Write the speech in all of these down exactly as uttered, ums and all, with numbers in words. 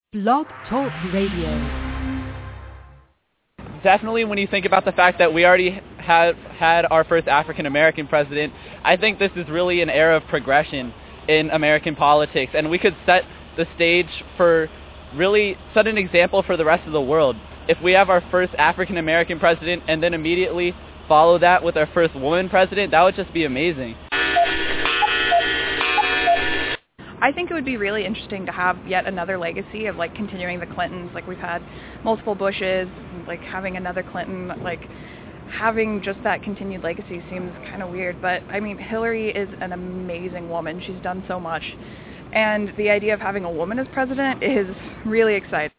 Blog Talk Radio. Definitely when you think about the fact that we already have had our first African American president, I think this is really an era of progression in American politics, and we could set the stage for really set an example for the rest of the world. If we have our first African American president and then immediately follow that with our first woman president, that would just be amazing. I think it would be really interesting to have yet another legacy of like continuing the Clintons. Like we've had multiple Bushes, like having another Clinton, like having just that continued legacy seems kind of weird. But I mean, Hillary is an amazing woman. She's done so much. And the idea of having a woman as president is really exciting.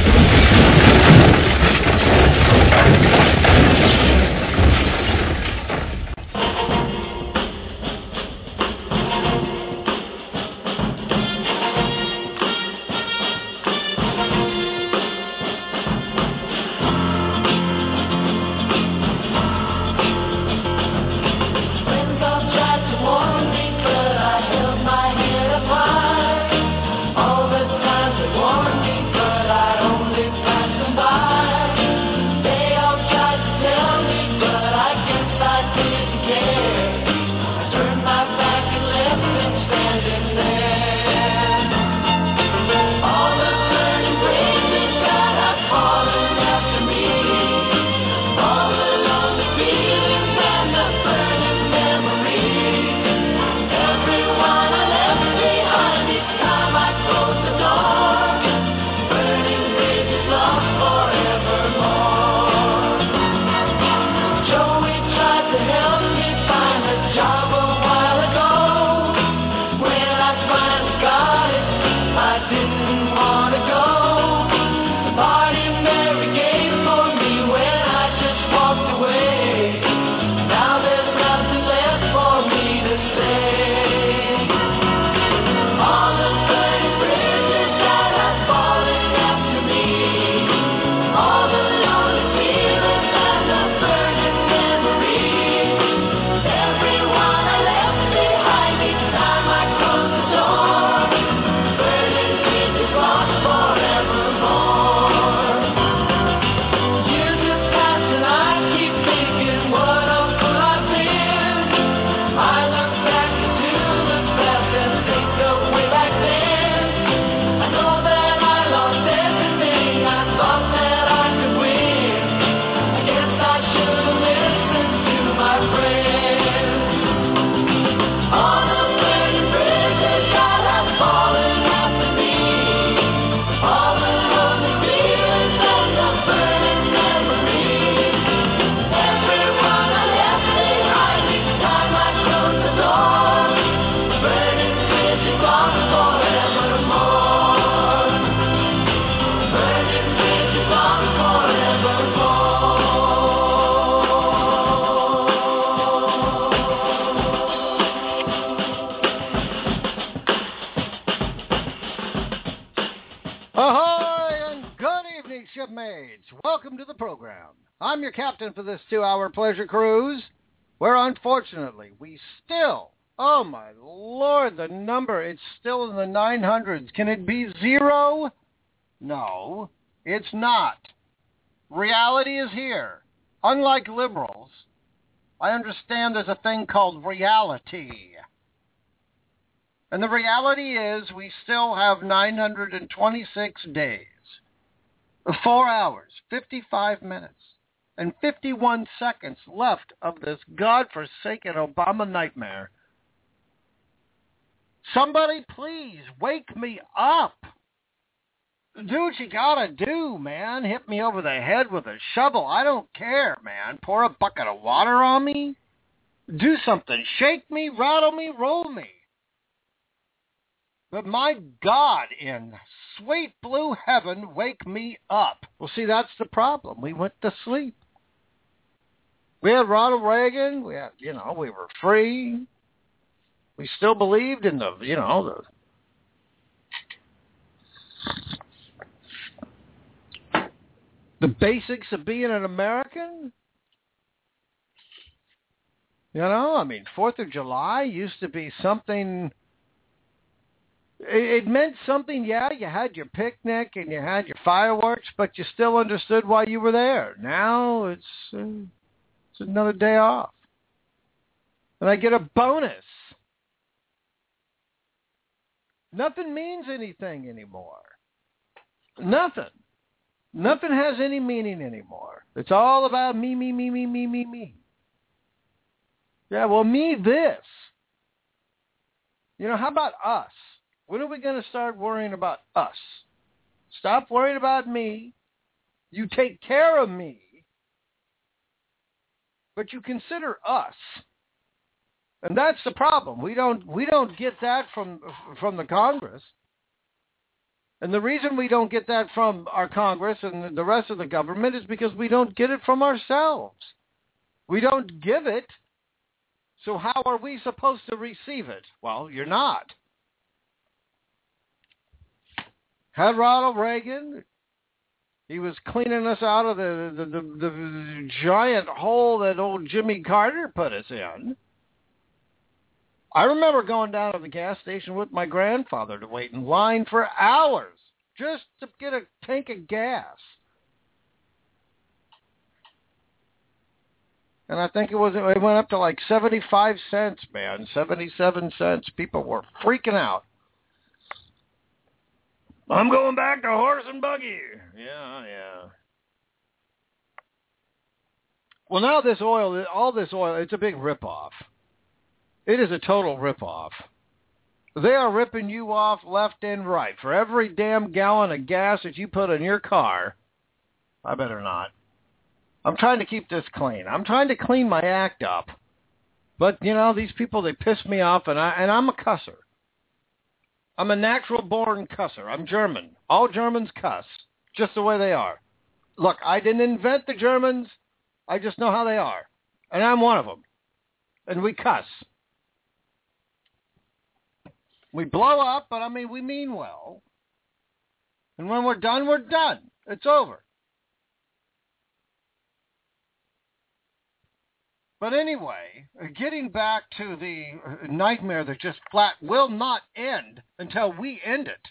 For this two-hour pleasure cruise, where unfortunately we still, oh my Lord, the number, it's still in the nine hundreds. Can it be zero? No, it's not. Reality is here. Unlike liberals, I understand there's a thing called reality. And the reality is we still have nine hundred twenty-six days, four hours, fifty-five minutes, and fifty-one seconds left of this godforsaken Obama nightmare. Somebody please wake me up. Do what you gotta do, man. Hit me over the head with a shovel. I don't care, man. Pour a bucket of water on me. Do something. Shake me, rattle me, roll me. But my God, in sweet blue heaven, wake me up. Well, see, that's the problem. We went to sleep. We had Ronald Reagan. We had, you know, we were free. We still believed in the, you know, the the basics of being an American. You know, I mean, Fourth of July used to be something It, it meant something, yeah, you had your picnic and you had your fireworks, but you still understood why you were there. Now it's, uh, it's another day off. And I get a bonus. Nothing means anything anymore. Nothing. Nothing has any meaning anymore. It's all about me, me, me, me, me, me, me. Yeah, well, me this. You know, how about us? When are we going to start worrying about us? Stop worrying about me. You take care of me. But you consider us. And that's the problem. We don't we don't get that from from the Congress. And the reason we don't get that from our Congress and the rest of the government is because we don't get it from ourselves. We don't give it. So how are we supposed to receive it? Well, you're not. Had Ronald Reagan, he was cleaning us out of the, the, the, the giant hole that old Jimmy Carter put us in. I remember going down to the gas station with my grandfather to wait in line for hours just to get a tank of gas. And I think it was it went up to like seventy-five cents, man, seventy-seven cents. People were freaking out. I'm going back to horse and buggy. Yeah, yeah. Well, now this oil, all this oil, it's a big ripoff. It is a total ripoff. They are ripping you off left and right. For every damn gallon of gas that you put in your car, I better not. I'm trying to keep this clean. I'm trying to clean my act up. But, you know, these people, they piss me off, and, I, and I'm a cusser. I'm a natural-born cusser. I'm German. All Germans cuss, just the way they are. Look, I didn't invent the Germans. I just know how they are. And I'm one of them. And we cuss. We blow up, but I mean, we mean well. And when we're done, we're done. It's over. But anyway, getting back to the nightmare that just flat will not end until we end it.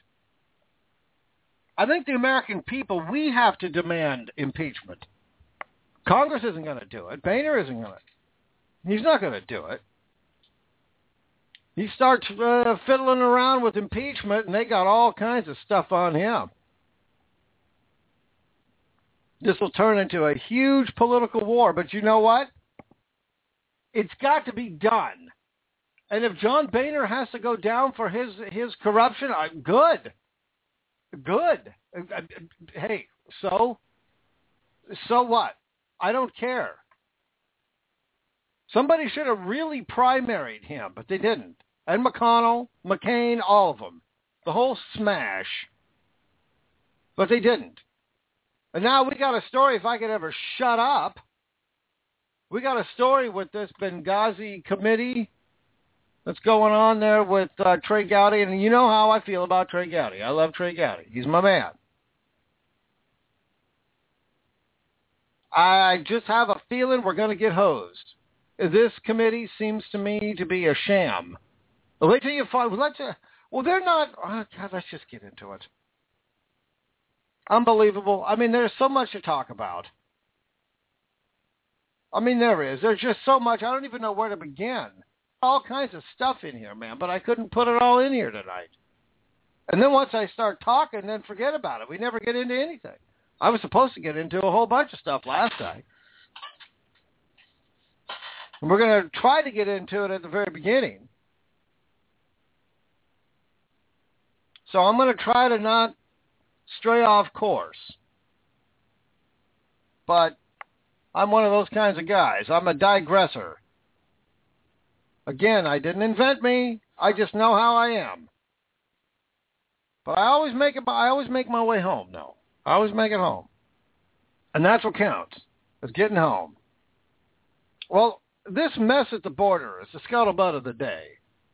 I think the American people, we have to demand impeachment. Congress isn't going to do it. Boehner isn't going to. He's not going to do it. He starts uh, fiddling around with impeachment, and they got all kinds of stuff on him. This will turn into a huge political war, but you know what? It's got to be done. And if John Boehner has to go down for his, his corruption, I, good. Good. Hey, so? So what? I don't care. Somebody should have really primaried him, but they didn't. And McConnell, McCain, all of them. The whole smash. But they didn't. And now we got a story, if I could ever shut up, we got a story with this Benghazi committee that's going on there with uh, Trey Gowdy. And you know how I feel about Trey Gowdy. I love Trey Gowdy. He's my man. I just have a feeling we're going to get hosed. This committee seems to me to be a sham. Wait till you find. Let's. Uh, well, they're not. Oh, God, let's just get into it. Unbelievable. I mean, there's so much to talk about. I mean, there is. There's just so much. I don't even know where to begin. All kinds of stuff in here, man. But I couldn't put it all in here tonight. And then once I start talking, then forget about it. We never get into anything. I was supposed to get into a whole bunch of stuff last night. And we're going to try to get into it at the very beginning. So I'm going to try to not stray off course. But I'm one of those kinds of guys. I'm a digressor. Again, I didn't invent me. I just know how I am. But I always make it. I always make my way home, though. I always make it home. And that's what counts, is getting home. Well, this mess at the border is the scuttlebutt of the day.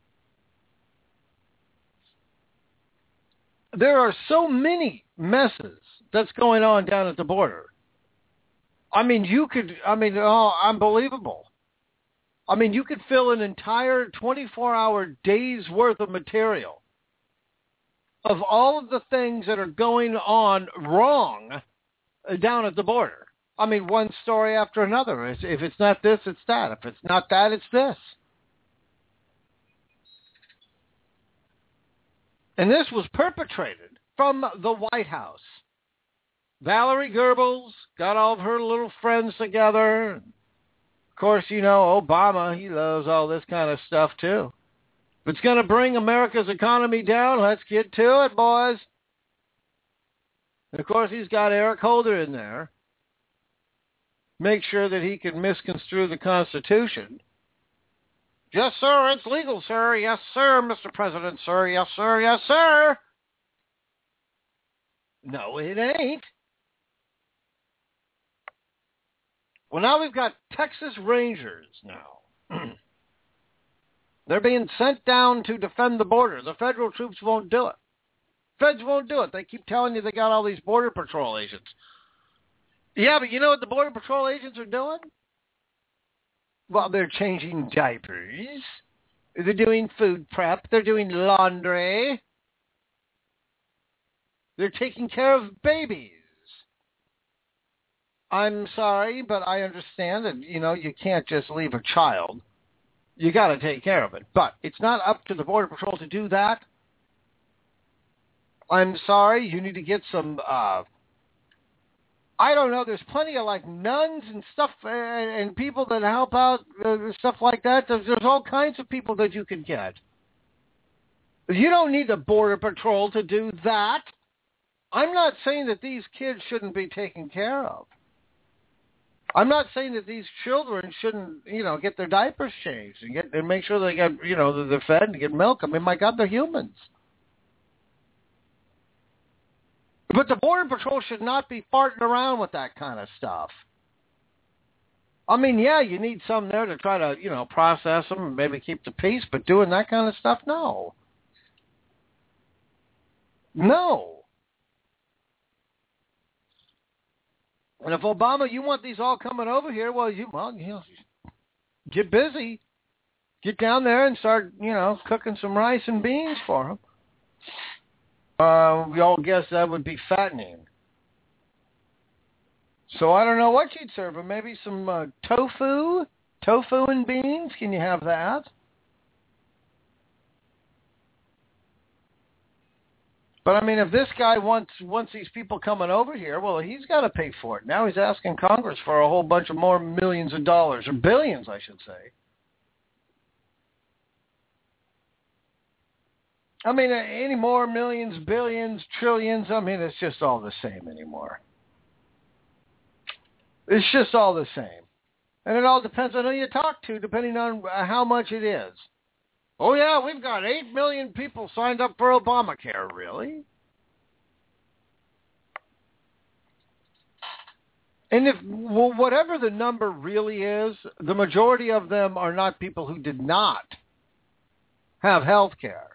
There are so many messes that's going on down at the border. I mean, you could, I mean, oh, unbelievable. I mean, you could fill an entire twenty-four hour day's worth of material of all of the things that are going on wrong down at the border. I mean, one story after another. If it's not this, it's that. If it's not that, it's this. And this was perpetrated from the White House. Valerie Goebbels got all of her little friends together. Of course, you know, Obama, he loves all this kind of stuff too. If it's going to bring America's economy down, let's get to it, boys. And of course, he's got Eric Holder in there. Make sure that he can misconstrue the Constitution. Yes, sir, it's legal, sir. Yes, sir, Mister President, sir. Yes, sir, yes, sir. No, it ain't. Well, now we've got Texas Rangers now. They're being sent down to defend the border. The federal troops won't do it. Feds won't do it. They keep telling you they got all these Border Patrol agents. Yeah, but you know what the Border Patrol agents are doing? Well, they're changing diapers. They're doing food prep. They're doing laundry. They're taking care of babies. I'm sorry, but I understand that, you know, you can't just leave a child. You got to take care of it. But it's not up to the Border Patrol to do that. I'm sorry, you need to get some, uh, I don't know, there's plenty of, like, nuns and stuff, and, and people that help out, uh, stuff like that. There's, there's all kinds of people that you can get. You don't need the Border Patrol to do that. I'm not saying that these kids shouldn't be taken care of. I'm not saying that these children shouldn't, you know, get their diapers changed and get and make sure they get, you know, they're fed and get milk. I mean, my God, they're humans. But the Border Patrol should not be farting around with that kind of stuff. I mean, yeah, you need some there to try to, you know, process them and maybe keep the peace, but doing that kind of stuff, no. No. And if Obama, you want these all coming over here, well, you well, you know, get busy, get down there and start, you know, cooking some rice and beans for them. Uh, we all guess that would be fattening. So I don't know what you'd serve them. Maybe some uh, tofu, tofu and beans. Can you have that? But, I mean, if this guy wants wants these people coming over here, well, he's got to pay for it. Now he's asking Congress for a whole bunch of more millions of dollars, or billions, I should say. I mean, any more millions, billions, trillions, I mean, it's just all the same anymore. It's just all the same. And it all depends on who you talk to, depending on how much it is. Oh, yeah, we've got eight million people signed up for Obamacare. Really? And if well, whatever the number really is, the majority of them are not people who did not have health care.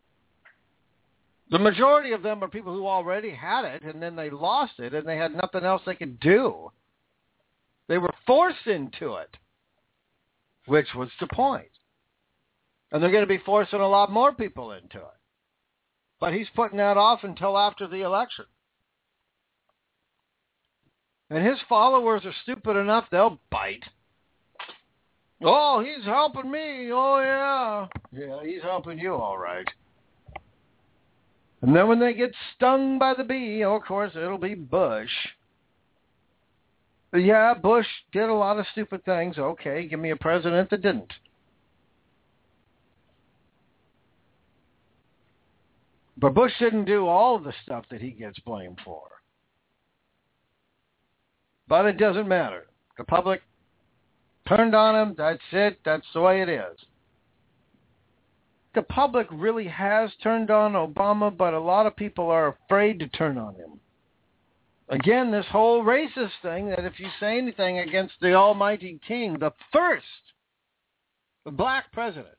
The majority of them are people who already had it, and then they lost it, and they had nothing else they could do. They were forced into it, which was the point. And they're going to be forcing a lot more people into it. But he's putting that off until after the election. And his followers are stupid enough, they'll bite. Oh, he's helping me. Oh, yeah. Yeah, he's helping you, all right. And then when they get stung by the bee, oh, of course, it'll be Bush. But yeah, Bush did a lot of stupid things. Okay, give me a president that didn't. But Bush didn't do all of the stuff that he gets blamed for. But it doesn't matter. The public turned on him. That's it. That's the way it is. The public really has turned on Obama, but a lot of people are afraid to turn on him. Again, this whole racist thing, that if you say anything against the almighty king, the first black president,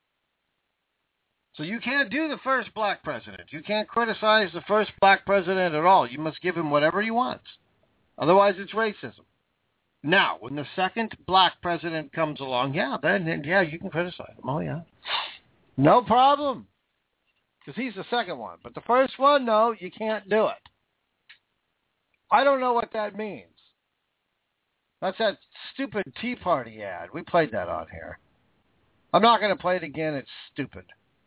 so you can't do the first black president. You can't criticize the first black president at all. You must give him whatever he wants. Otherwise, it's racism. Now, when the second black president comes along, yeah, then, then yeah, you can criticize him. Oh, yeah. No problem. because he's the second one. But the first one, no, you can't do it. I don't know what that means. That's that stupid Tea Party ad. We played that on here. I'm not going to play it again. It's stupid.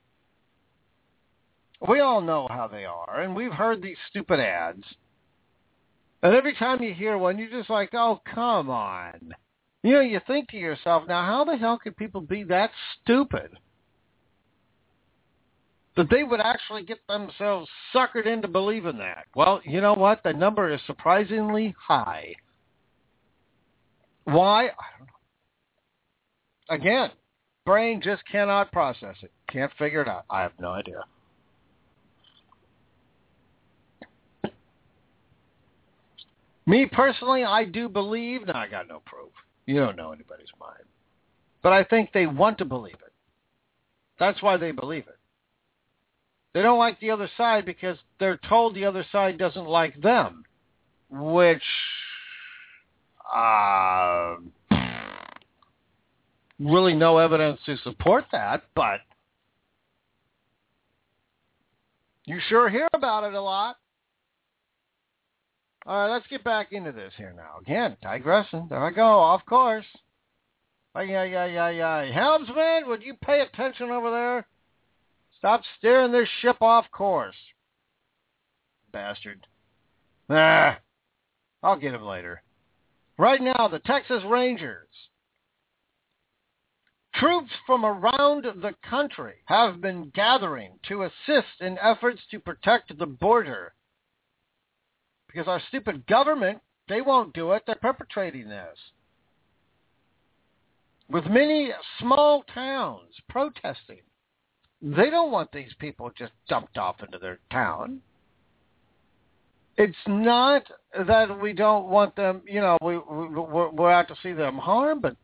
We all know how they are, and we've heard these stupid ads. And every time you hear one, you're just like, oh, come on. You know, you think to yourself, now how the hell could people be that stupid that they would actually get themselves suckered into believing that? Well, you know what? The number is surprisingly high. Why? I don't know. Again, brain just cannot process it. Can't figure it out. I have no idea. Me personally, I do believe, now I got no proof. You don't know anybody's mind. But I think they want to believe it. That's why they believe it. They don't like the other side because they're told the other side doesn't like them, which, uh, really no evidence to support that, but you sure hear about it a lot. All right, let's get back into this here now. Again, digressing. There I go, off course. Ay, ay, ay, ay, ay. Helmsman, would you pay attention over there? Stop steering this ship off course. Bastard. Ah, I'll get him later. Right now, the Texas Rangers. Troops from around the country have been gathering to assist in efforts to protect the border. Because our stupid government, they won't do it. They're perpetrating this. With many small towns protesting. They don't want these people just dumped off into their town. It's not that we don't want them, you know, we, we, we're, we're out to see them harmed, but,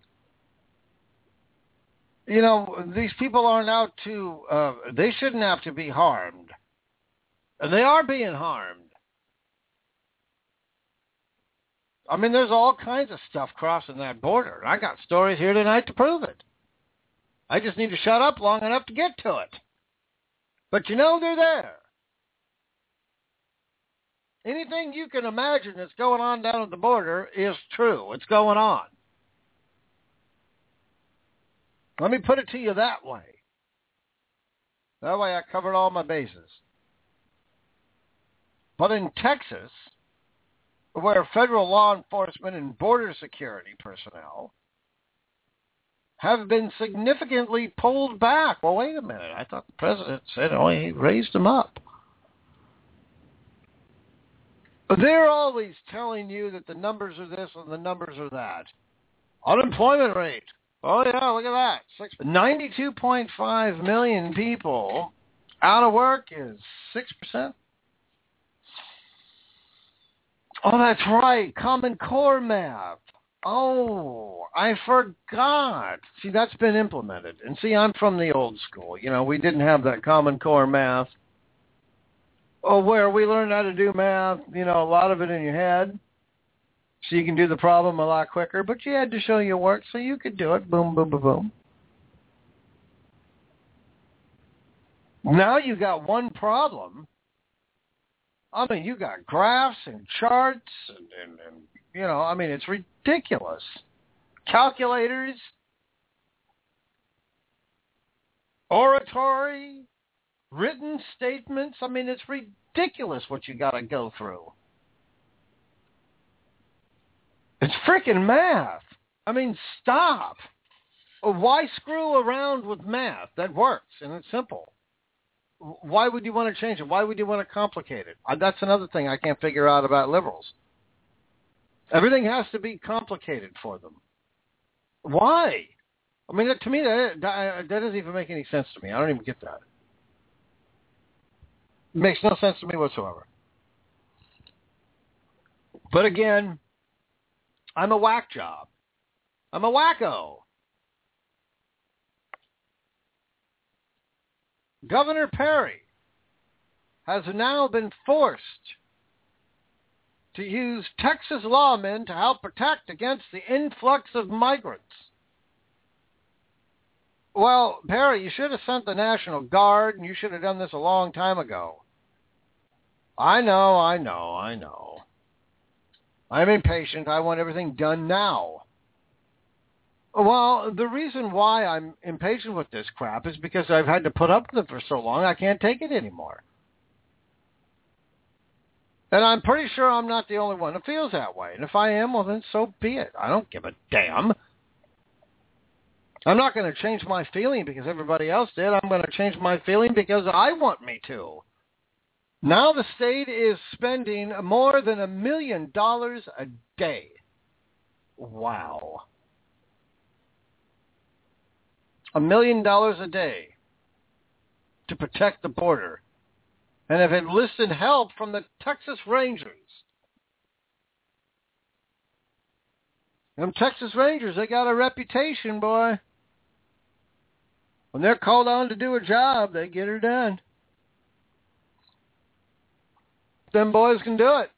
you know, these people aren't out to, uh, they shouldn't have to be harmed. And they are being harmed. I mean, there's all kinds of stuff crossing that border. I got stories here tonight to prove it. I just need to shut up long enough to get to it. But you know they're there. Anything you can imagine that's going on down at the border is true. It's going on. Let me put it to you that way. That way I covered all my bases. But in Texas, where federal law enforcement and border security personnel have been significantly pulled back. Well, wait a minute. I thought the president said oh, he raised them up. They're always telling you that the numbers are this and the numbers are that. Unemployment rate. Oh, yeah, look at that. Six, ninety-two point five million people out of work is six percent. Oh, that's right. Common Core math. Oh, I forgot. See, that's been implemented. And see, I'm from the old school. You know, we didn't have that Common Core math. Oh, where we learned how to do math, you know, a lot of it in your head. So you can do the problem a lot quicker. But you had to show your work so you could do it. Boom, boom, boom, boom. Now you got one problem. I mean, you got graphs and charts and, and, and, you know, I mean, it's ridiculous. Calculators, oratory, written statements. I mean, it's ridiculous what you got to go through. It's freaking math. I mean, stop. Why screw around with math? That works, and it's simple. Why would you want to change it? Why would you want to complicate it? That's another thing I can't figure out about liberals. Everything has to be complicated for them. Why? I mean, to me, that, that doesn't even make any sense to me. I don't even get that. It makes no sense to me whatsoever. But again, I'm a whack job. I'm a wacko. Governor Perry has now been forced to use Texas lawmen to help protect against the influx of migrants. Well, Perry, you should have sent the National Guard, and you should have done this a long time ago. I know, I know, I know. I'm impatient. I want everything done now. Well, the reason why I'm impatient with this crap is because I've had to put up with it for so long, I can't take it anymore. And I'm pretty sure I'm not the only one who feels that way. And if I am, well, then so be it. I don't give a damn. I'm not going to change my feeling because everybody else did. I'm going to change my feeling because I want me to. Now the state is spending more than a million dollars a day. Wow. A million dollars a day to protect the border. And have enlisted help from the Texas Rangers. Them Texas Rangers, they got a reputation, boy. When they're called on to do a job, they get her done. Them boys can do it.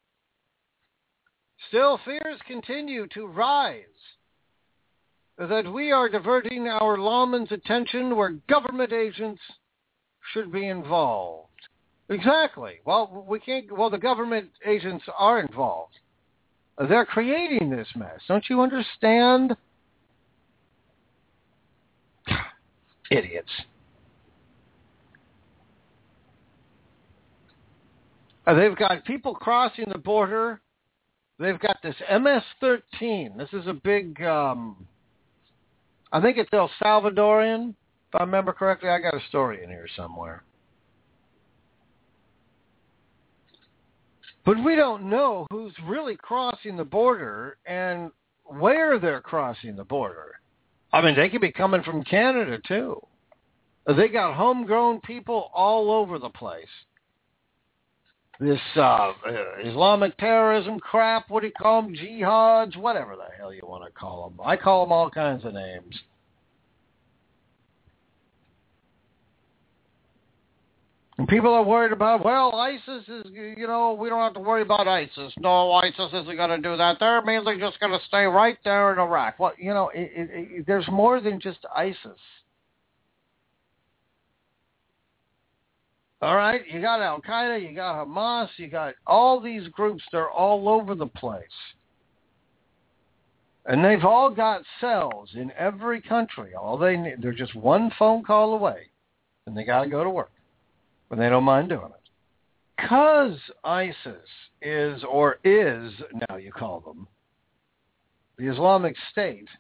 Still, fears continue to rise that we are diverting our lawmen's attention where government agents should be involved. Exactly. Well, we can't. Well, the government agents are involved. They're creating this mess. Don't you understand? Idiots. Uh, they've got people crossing the border. They've got this M S thirteen. This is a big, um, I think it's El Salvadorian. If I remember correctly, I got a story in here somewhere. But we don't know who's really crossing the border and where they're crossing the border. I mean, they could be coming from Canada, too. They got homegrown people all over the place. This uh, Islamic terrorism crap, what do you call them? Jihads, whatever the hell you want to call them. I call them all kinds of names. And people are worried about, well, ISIS is, you know, we don't have to worry about ISIS. No, ISIS isn't going to do that. They're mainly just going to stay right there in Iraq. Well, you know, it, it, it, there's more than just ISIS. All right? You got Al-Qaeda, you got Hamas, you got all these groups. They're all over the place. And they've all got cells in every country. All they need, they're just one phone call away, and they got to go to work. But they don't mind doing it. Because ISIS is, or is, now you call them, the Islamic State,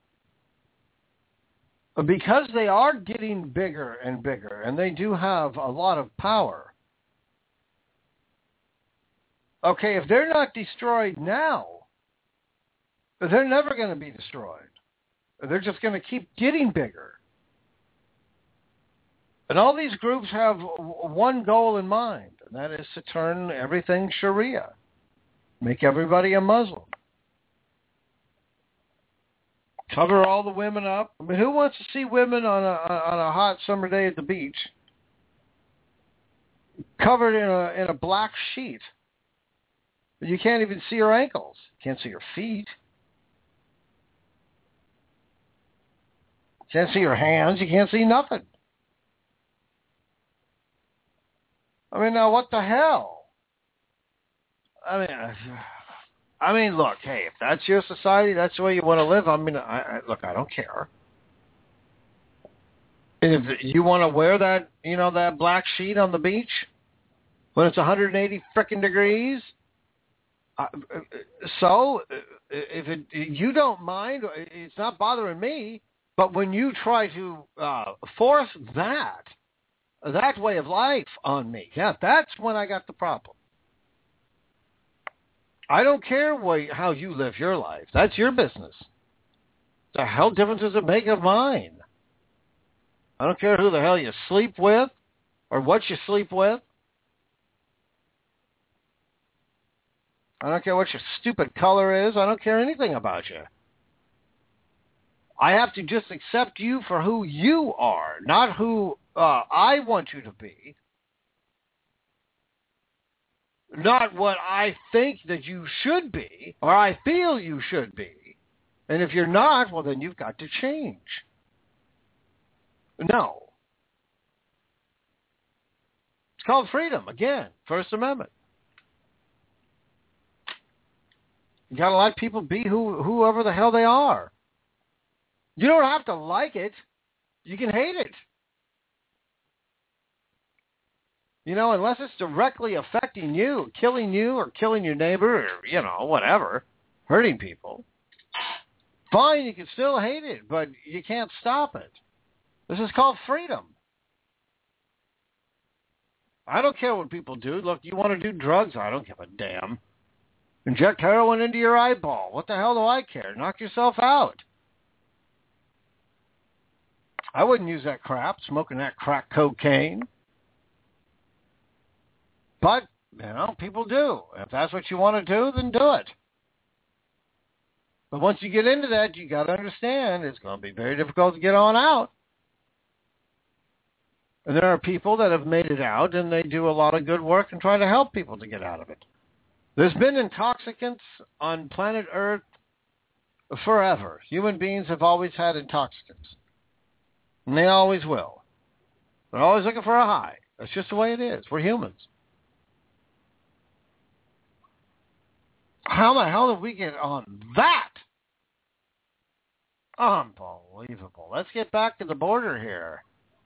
because they are getting bigger and bigger, and they do have a lot of power, okay, if they're not destroyed now, they're never going to be destroyed. They're just going to keep getting bigger. And all these groups have one goal in mind, and that is to turn everything Sharia, make everybody a Muslim, cover all the women up. I mean, who wants to see women on a on a hot summer day at the beach covered in a in a black sheet? You can't even see her ankles. You can't see her feet. You can't see her hands. You can't see nothing. I mean, now what the hell? I mean, I mean, look, hey, if that's your society, that's the way you want to live. I mean, I, I, look, I don't care. And if you want to wear that, you know, that black sheet on the beach when it's one hundred eighty frickin' degrees, uh, so if it, you don't mind, it's not bothering me. But when you try to uh, force that, that way of life on me, yeah, that's when I got the problem. I don't care what, how you live your life. That's your business. The hell difference does it make of mine? I don't care who the hell you sleep with or what you sleep with. I don't care what your stupid color is. I don't care anything about you. I have to just accept you for who you are, not who uh, I want you to be. Not what I think that you should be, or I feel you should be. And if you're not, well, then you've got to change. No. It's called freedom. Again, First Amendment. You got to let people be who whoever the hell they are. You don't have to like it. You can hate it. You know, unless it's directly affecting you, killing you or killing your neighbor or, you know, whatever, hurting people. Fine, you can still hate it, but you can't stop it. This is called freedom. I don't care what people do. Look, you want to do drugs? I don't give a damn. Inject heroin into your eyeball. What the hell do I care? Knock yourself out. I wouldn't use that crap, smoking that crack cocaine. But, you know, people do. If that's what you want to do, then do it. But once you get into that, you got to understand it's going to be very difficult to get on out. And there are people that have made it out, and they do a lot of good work and try to help people to get out of it. There's been intoxicants on planet Earth forever. Human beings have always had intoxicants. And they always will. They're always looking for a high. That's just the way it is. We're humans. How the hell did we get on that? Unbelievable. Let's get back to the border here.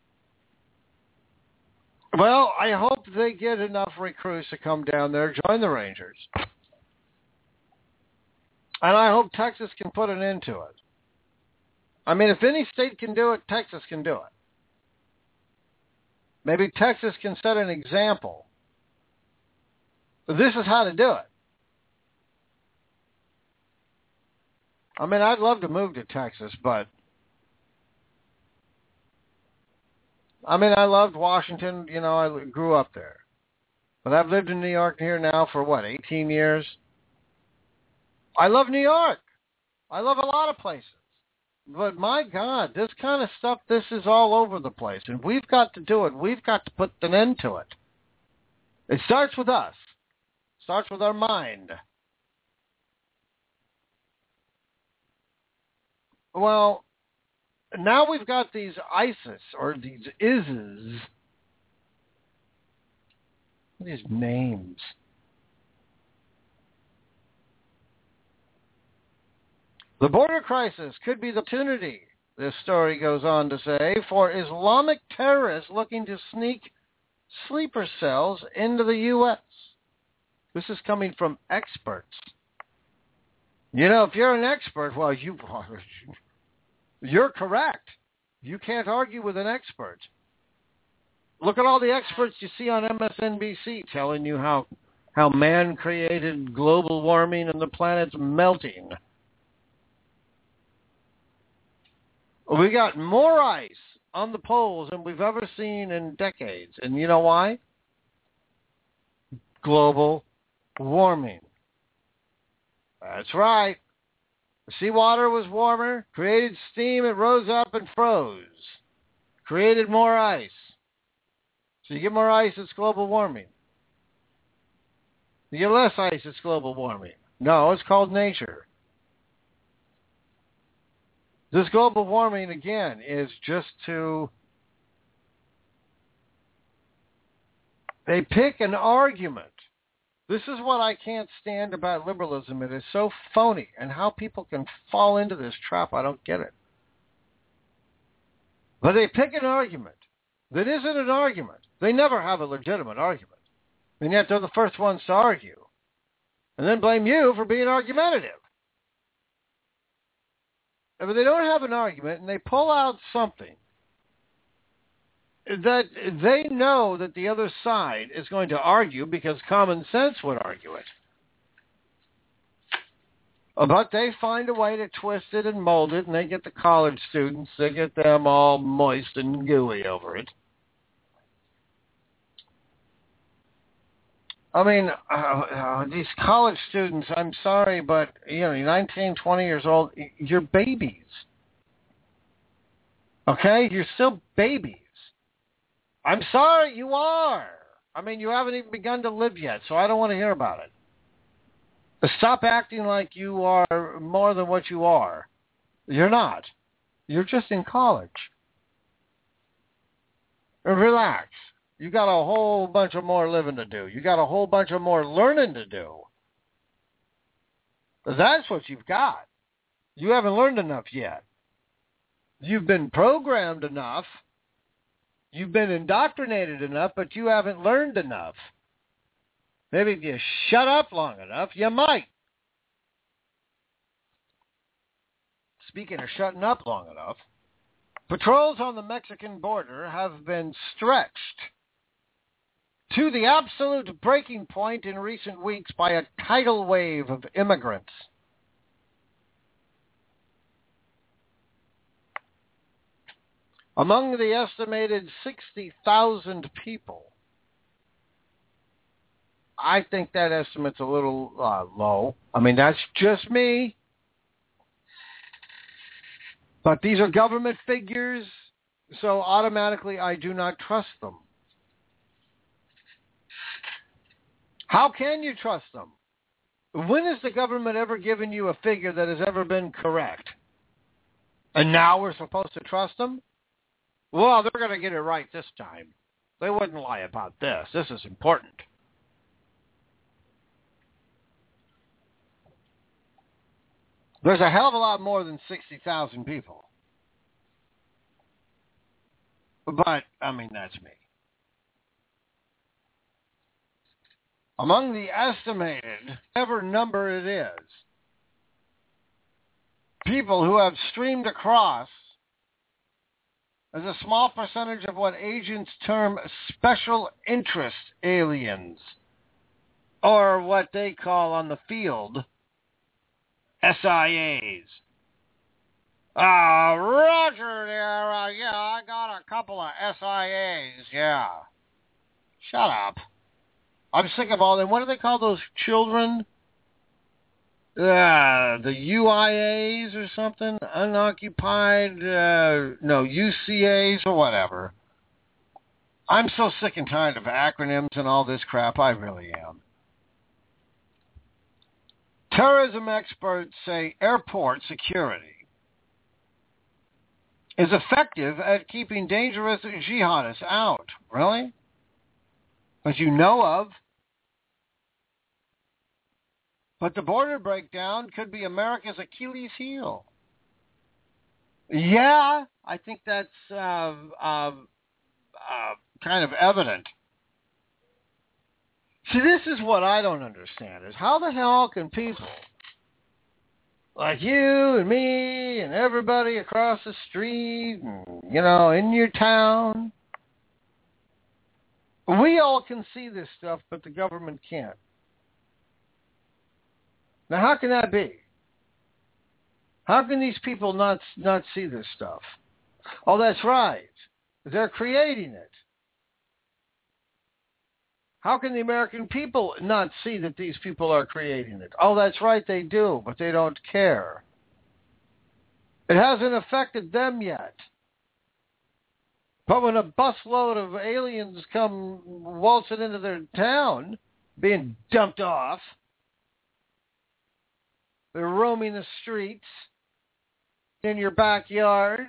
Well, I hope they get enough recruits to come down there, join the Rangers. And I hope Texas can put an end to it. I mean, if any state can do it, Texas can do it. Maybe Texas can set an example. This is how to do it. I mean, I'd love to move to Texas, but I mean, I loved Washington. You know, I grew up there. But I've lived in New York here now for, what, eighteen years? I love New York. I love a lot of places. But my God, this kind of stuff, this is all over the place. And we've got to do it. We've got to put an end to it. It starts with us. It starts with our mind. Well, now we've got these ISIS, or these ISIS, these names. The border crisis could be the opportunity, this story goes on to say, for Islamic terrorists looking to sneak sleeper cells into the U S. This is coming from experts. You know, if you're an expert, well, you, you're correct. You can't argue with an expert. Look at all the experts you see on M S N B C telling you how, how man created global warming and the planet's melting. We got more ice on the poles than we've ever seen in decades. And you know why? Global warming. That's right. The seawater was warmer, created steam, it rose up and froze. Created more ice. So you get more ice, it's global warming. You get less ice, it's global warming. No, it's called nature. This global warming, again, is just to... They pick an argument. This is what I can't stand about liberalism. It is so phony, and how people can fall into this trap, I don't get it. But they pick an argument that isn't an argument. They never have a legitimate argument. And yet they're the first ones to argue. And then blame you for being argumentative. But they don't have an argument, and they pull out something that they know that the other side is going to argue because common sense would argue it. But they find a way to twist it and mold it, and they get the college students, they get them all moist and gooey over it. I mean, uh, uh, these college students, I'm sorry, but, you know, you're nineteen, twenty years old, you're babies. Okay? You're still babies. I'm sorry, you are. I mean, you haven't even begun to live yet, so I don't want to hear about it. Stop acting like you are more than what you are. You're not. You're just in college. Relax. You got a whole bunch of more living to do. You got a whole bunch of more learning to do. That's what you've got. You haven't learned enough yet. You've been programmed enough. You've been indoctrinated enough, but you haven't learned enough. Maybe if you shut up long enough, you might. Speaking of shutting up long enough, patrols on the Mexican border have been stretched to the absolute breaking point in recent weeks by a tidal wave of immigrants. Among the estimated sixty thousand people, I think that estimate's a little uh, low. I mean, that's just me. But these are government figures, so automatically I do not trust them. How can you trust them? When has the government ever given you a figure that has ever been correct? And now we're supposed to trust them? Well, they're going to get it right this time. They wouldn't lie about this. This is important. There's a hell of a lot more than sixty thousand people. But, I mean, that's me. Among the estimated, whatever number it is, people who have streamed across is a small percentage of what agents term special interest aliens, or what they call on the field S I As. Ah, uh, Roger there. Uh, yeah, I got a couple of S I As. Yeah. Shut up. I'm sick of all them. What do they call those children? Uh, the U I As or something? Unoccupied, uh, no, U C As or whatever. I'm so sick and tired of acronyms and all this crap. I really am. Terrorism experts say airport security is effective at keeping dangerous jihadists out. Really? That you know of? But the border breakdown could be America's Achilles heel. Yeah, I think that's uh, uh, uh, kind of evident. See, this is what I don't understand, is how the hell can people like you and me and everybody across the street and, you know, in your town, we all can see this stuff, but the government can't. Now, how can that be? How can these people not not see this stuff? Oh, that's right. They're creating it. How can the American people not see that these people are creating it? Oh, that's right, they do, but they don't care. It hasn't affected them yet. But when a busload of aliens come waltzing into their town, being dumped off, they're roaming the streets, in your backyard,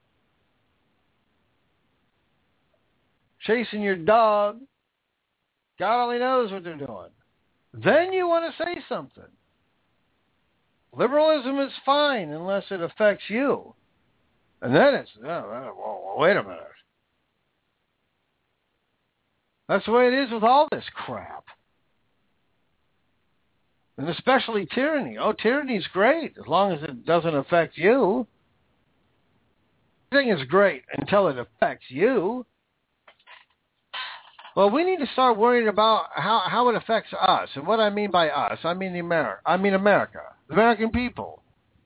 chasing your dog, God only knows what they're doing. Then you want to say something. Liberalism is fine unless it affects you. And then it's, oh, wait a minute. That's the way it is with all this crap. And especially tyranny. Oh, tyranny's great as long as it doesn't affect you. Everything is great until it affects you. Well, we need to start worrying about how, how it affects us. And what I mean by us, I mean the Ameri- I mean America, the American people.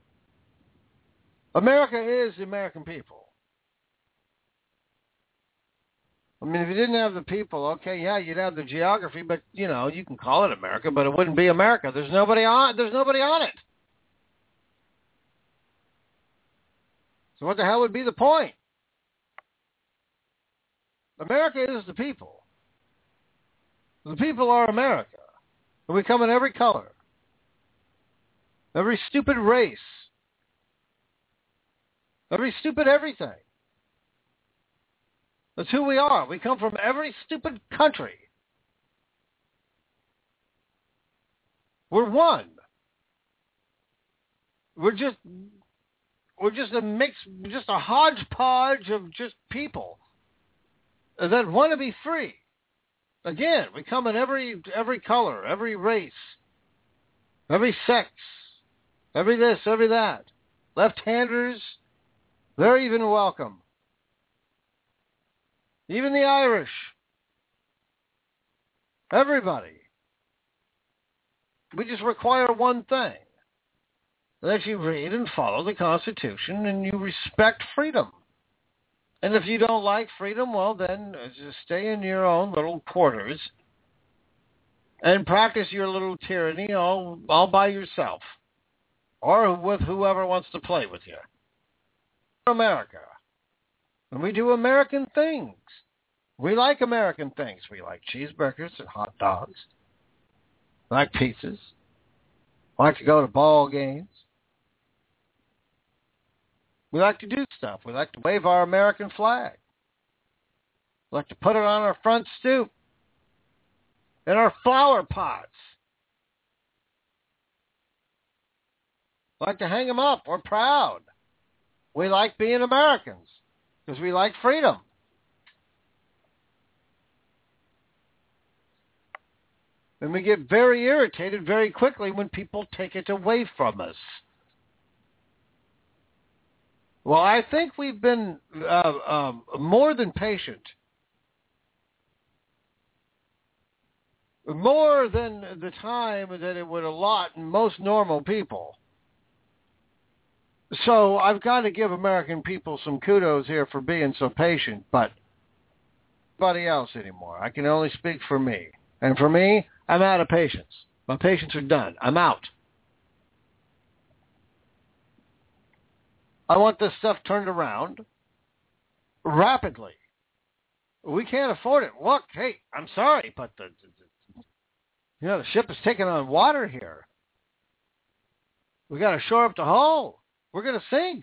America is the American people. I mean, if you didn't have the people, okay, yeah, you'd have the geography, but, you know, you can call it America, but it wouldn't be America. There's nobody on, there's nobody on it. So what the hell would be the point? America is the people. The people are America. And we come in every color. Every stupid race. Every stupid everything. That's who we are. We come from every stupid country. We're one. We're just we're just a mix, just a hodgepodge of just people that want to be free. Again, we come in every every color, every race, every sex, every this, every that. Left-handers, they're even welcome. Even the Irish. Everybody. We just require one thing. That you read and follow the Constitution and you respect freedom. And if you don't like freedom, well, then just stay in your own little quarters and practice your little tyranny all, all by yourself or with whoever wants to play with you. America. And we do American things. We like American things. We like cheeseburgers and hot dogs. We like pizzas. We like to go to ball games. We like to do stuff. We like to wave our American flag. We like to put it on our front stoop. In our flower pots. We like to hang them up. We're proud. We like being Americans because we like freedom. And we get very irritated very quickly when people take it away from us. Well, I think we've been uh, um, more than patient. More than the time that it would allot most normal people. So I've got to give American people some kudos here for being so patient, but nobody else anymore. I can only speak for me. And for me, I'm out of patience. My patience are done. I'm out. I want this stuff turned around rapidly. We can't afford it. Look, hey, I'm sorry, but the, the, you know the ship is taking on water here. We got to shore up the hull. We're going to sink.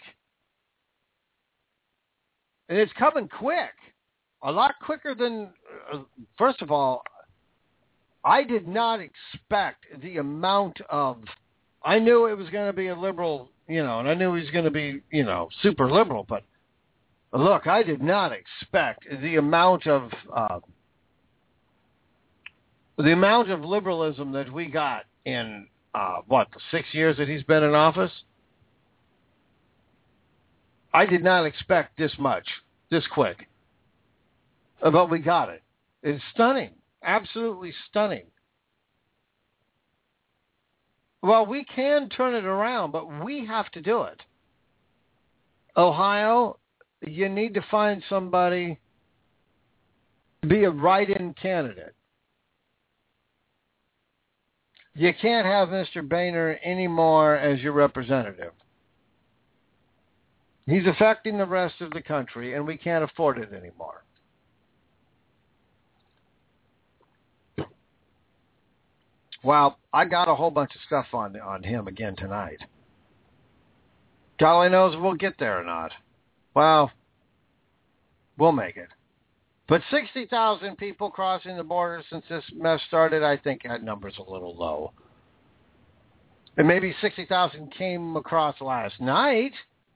And it's coming quick. A lot quicker than, uh, first of all, I did not expect the amount of, I knew it was going to be a liberal, you know, and I knew he was going to be, you know, super liberal, but look, I did not expect the amount of, uh, the amount of liberalism that we got in, uh, what, the six years that he's been in office? I did not expect this much, this quick. But we got it. It's stunning. Absolutely stunning. Well, we can turn it around, but we have to do it. Ohio, you need to find somebody to be a write-in candidate. You can't have Mister Boehner anymore as your representative. He's affecting the rest of the country, and we can't afford it anymore. Well, I got a whole bunch of stuff on on him again tonight. Golly knows if we'll get there or not. Well, we'll make it. But sixty thousand people crossing the border since this mess started, I think that number's a little low. And maybe sixty thousand came across last night.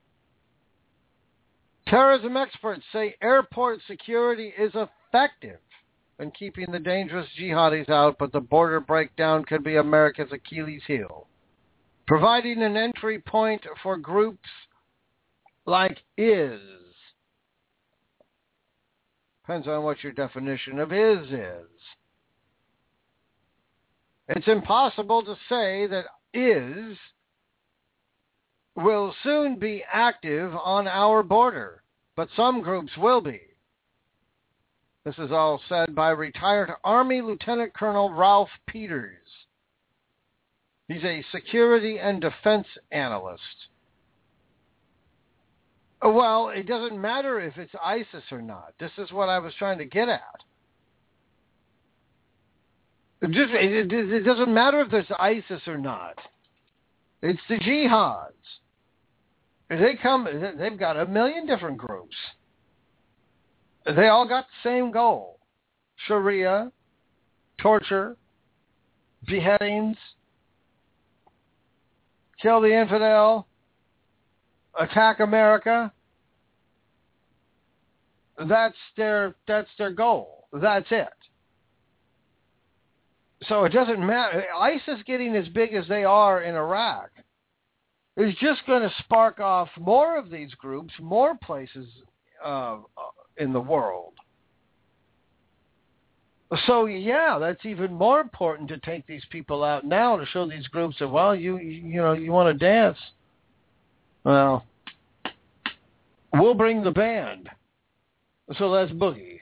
Terrorism experts say airport security is effective in keeping the dangerous jihadis out, but the border breakdown could be America's Achilles heel. Providing an entry point for groups like IS. Depends on what your definition of IS is. It's impossible to say that IS will soon be active on our border, but some groups will be. This is all said by retired Army Lieutenant Colonel Ralph Peters. He's a security and defense analyst. Well, it doesn't matter if it's ISIS or not. This is what I was trying to get at. It, just, it, it doesn't matter if there's ISIS or not. It's the jihads. They come. They've got a million different groups. They all got the same goal. Sharia, torture, beheadings, kill the infidel, attack America. That's their that's their goal. That's it. So it doesn't matter. ISIS getting as big as they are in Iraq is just going to spark off more of these groups, more places uh, in the world. So, yeah, that's even more important to take these people out now to show these groups that, well, you you know, you want to dance. Well, we'll bring the band. So let's boogie.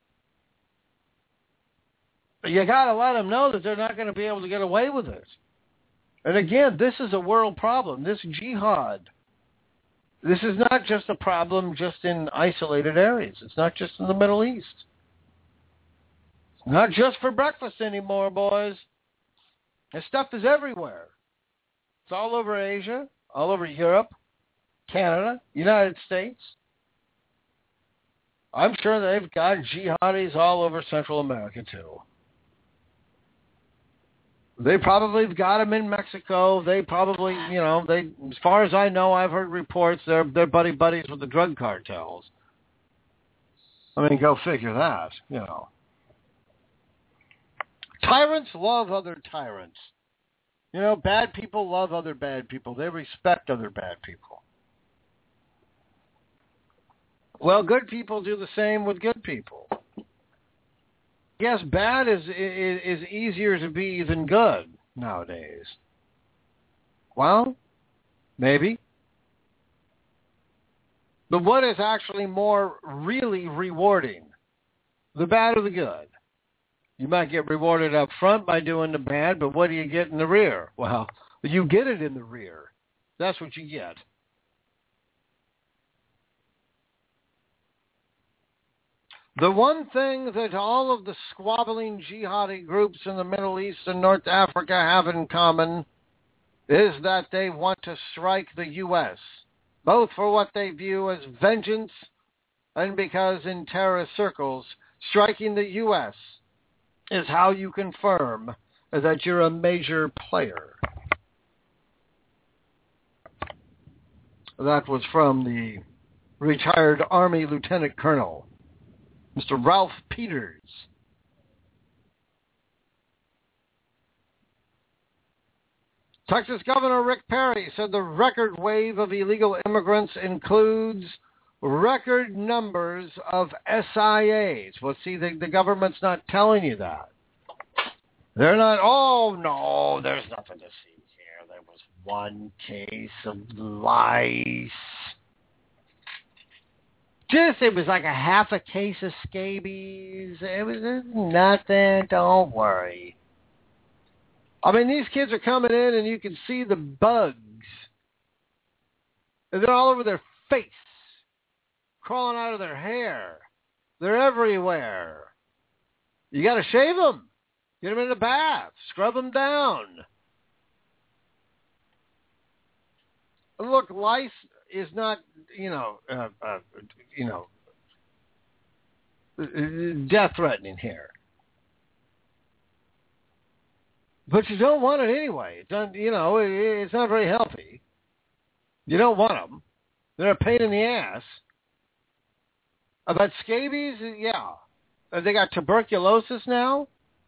You got to let them know that they're not going to be able to get away with it. And again, this is a world problem. This jihad, this is not just a problem just in isolated areas. It's not just in the Middle East. It's not just for breakfast anymore, boys. This stuff is everywhere. It's all over Asia, all over Europe, Canada, United States. I'm sure they've got jihadis all over Central America, too. They probably have got them in Mexico. They probably, you know, they, as far as I know, I've heard reports they're, they're buddy buddies with the drug cartels. I mean, go figure that, you know. Tyrants love other tyrants. You know, bad people love other bad people. They respect other bad people. Well, good people do the same with good people. Yes, bad is, is is easier to be than good nowadays. Well, maybe. But what is actually more really rewarding? The bad or the good? You might get rewarded up front by doing the bad, but what do you get in the rear? Well, you get it in the rear. That's what you get. The one thing that all of the squabbling jihadi groups in the Middle East and North Africa have in common is that they want to strike the U S, both for what they view as vengeance and because in terrorist circles, striking the U S is how you confirm that you're a major player. That was from the retired Army Lieutenant Colonel, Mister Ralph Peters. Texas Governor Rick Perry said the record wave of illegal immigrants includes record numbers of S I As. Well, see, the, the government's not telling you that. They're not, oh, no, there's nothing to see here. There was one case of lice. Just, it was like a half a case of scabies. It was nothing. Don't worry. I mean, these kids are coming in and you can see the bugs. And they're all over their face, crawling out of their hair. They're everywhere. You got to shave them. Get them in the bath. Scrub them down. Look, lice is not, you know, uh, uh, you know, death-threatening here. But you don't want it anyway. It doesn't, you know, it, it's not very healthy. You don't want them. They're a pain in the ass. About scabies, yeah. They got tuberculosis now.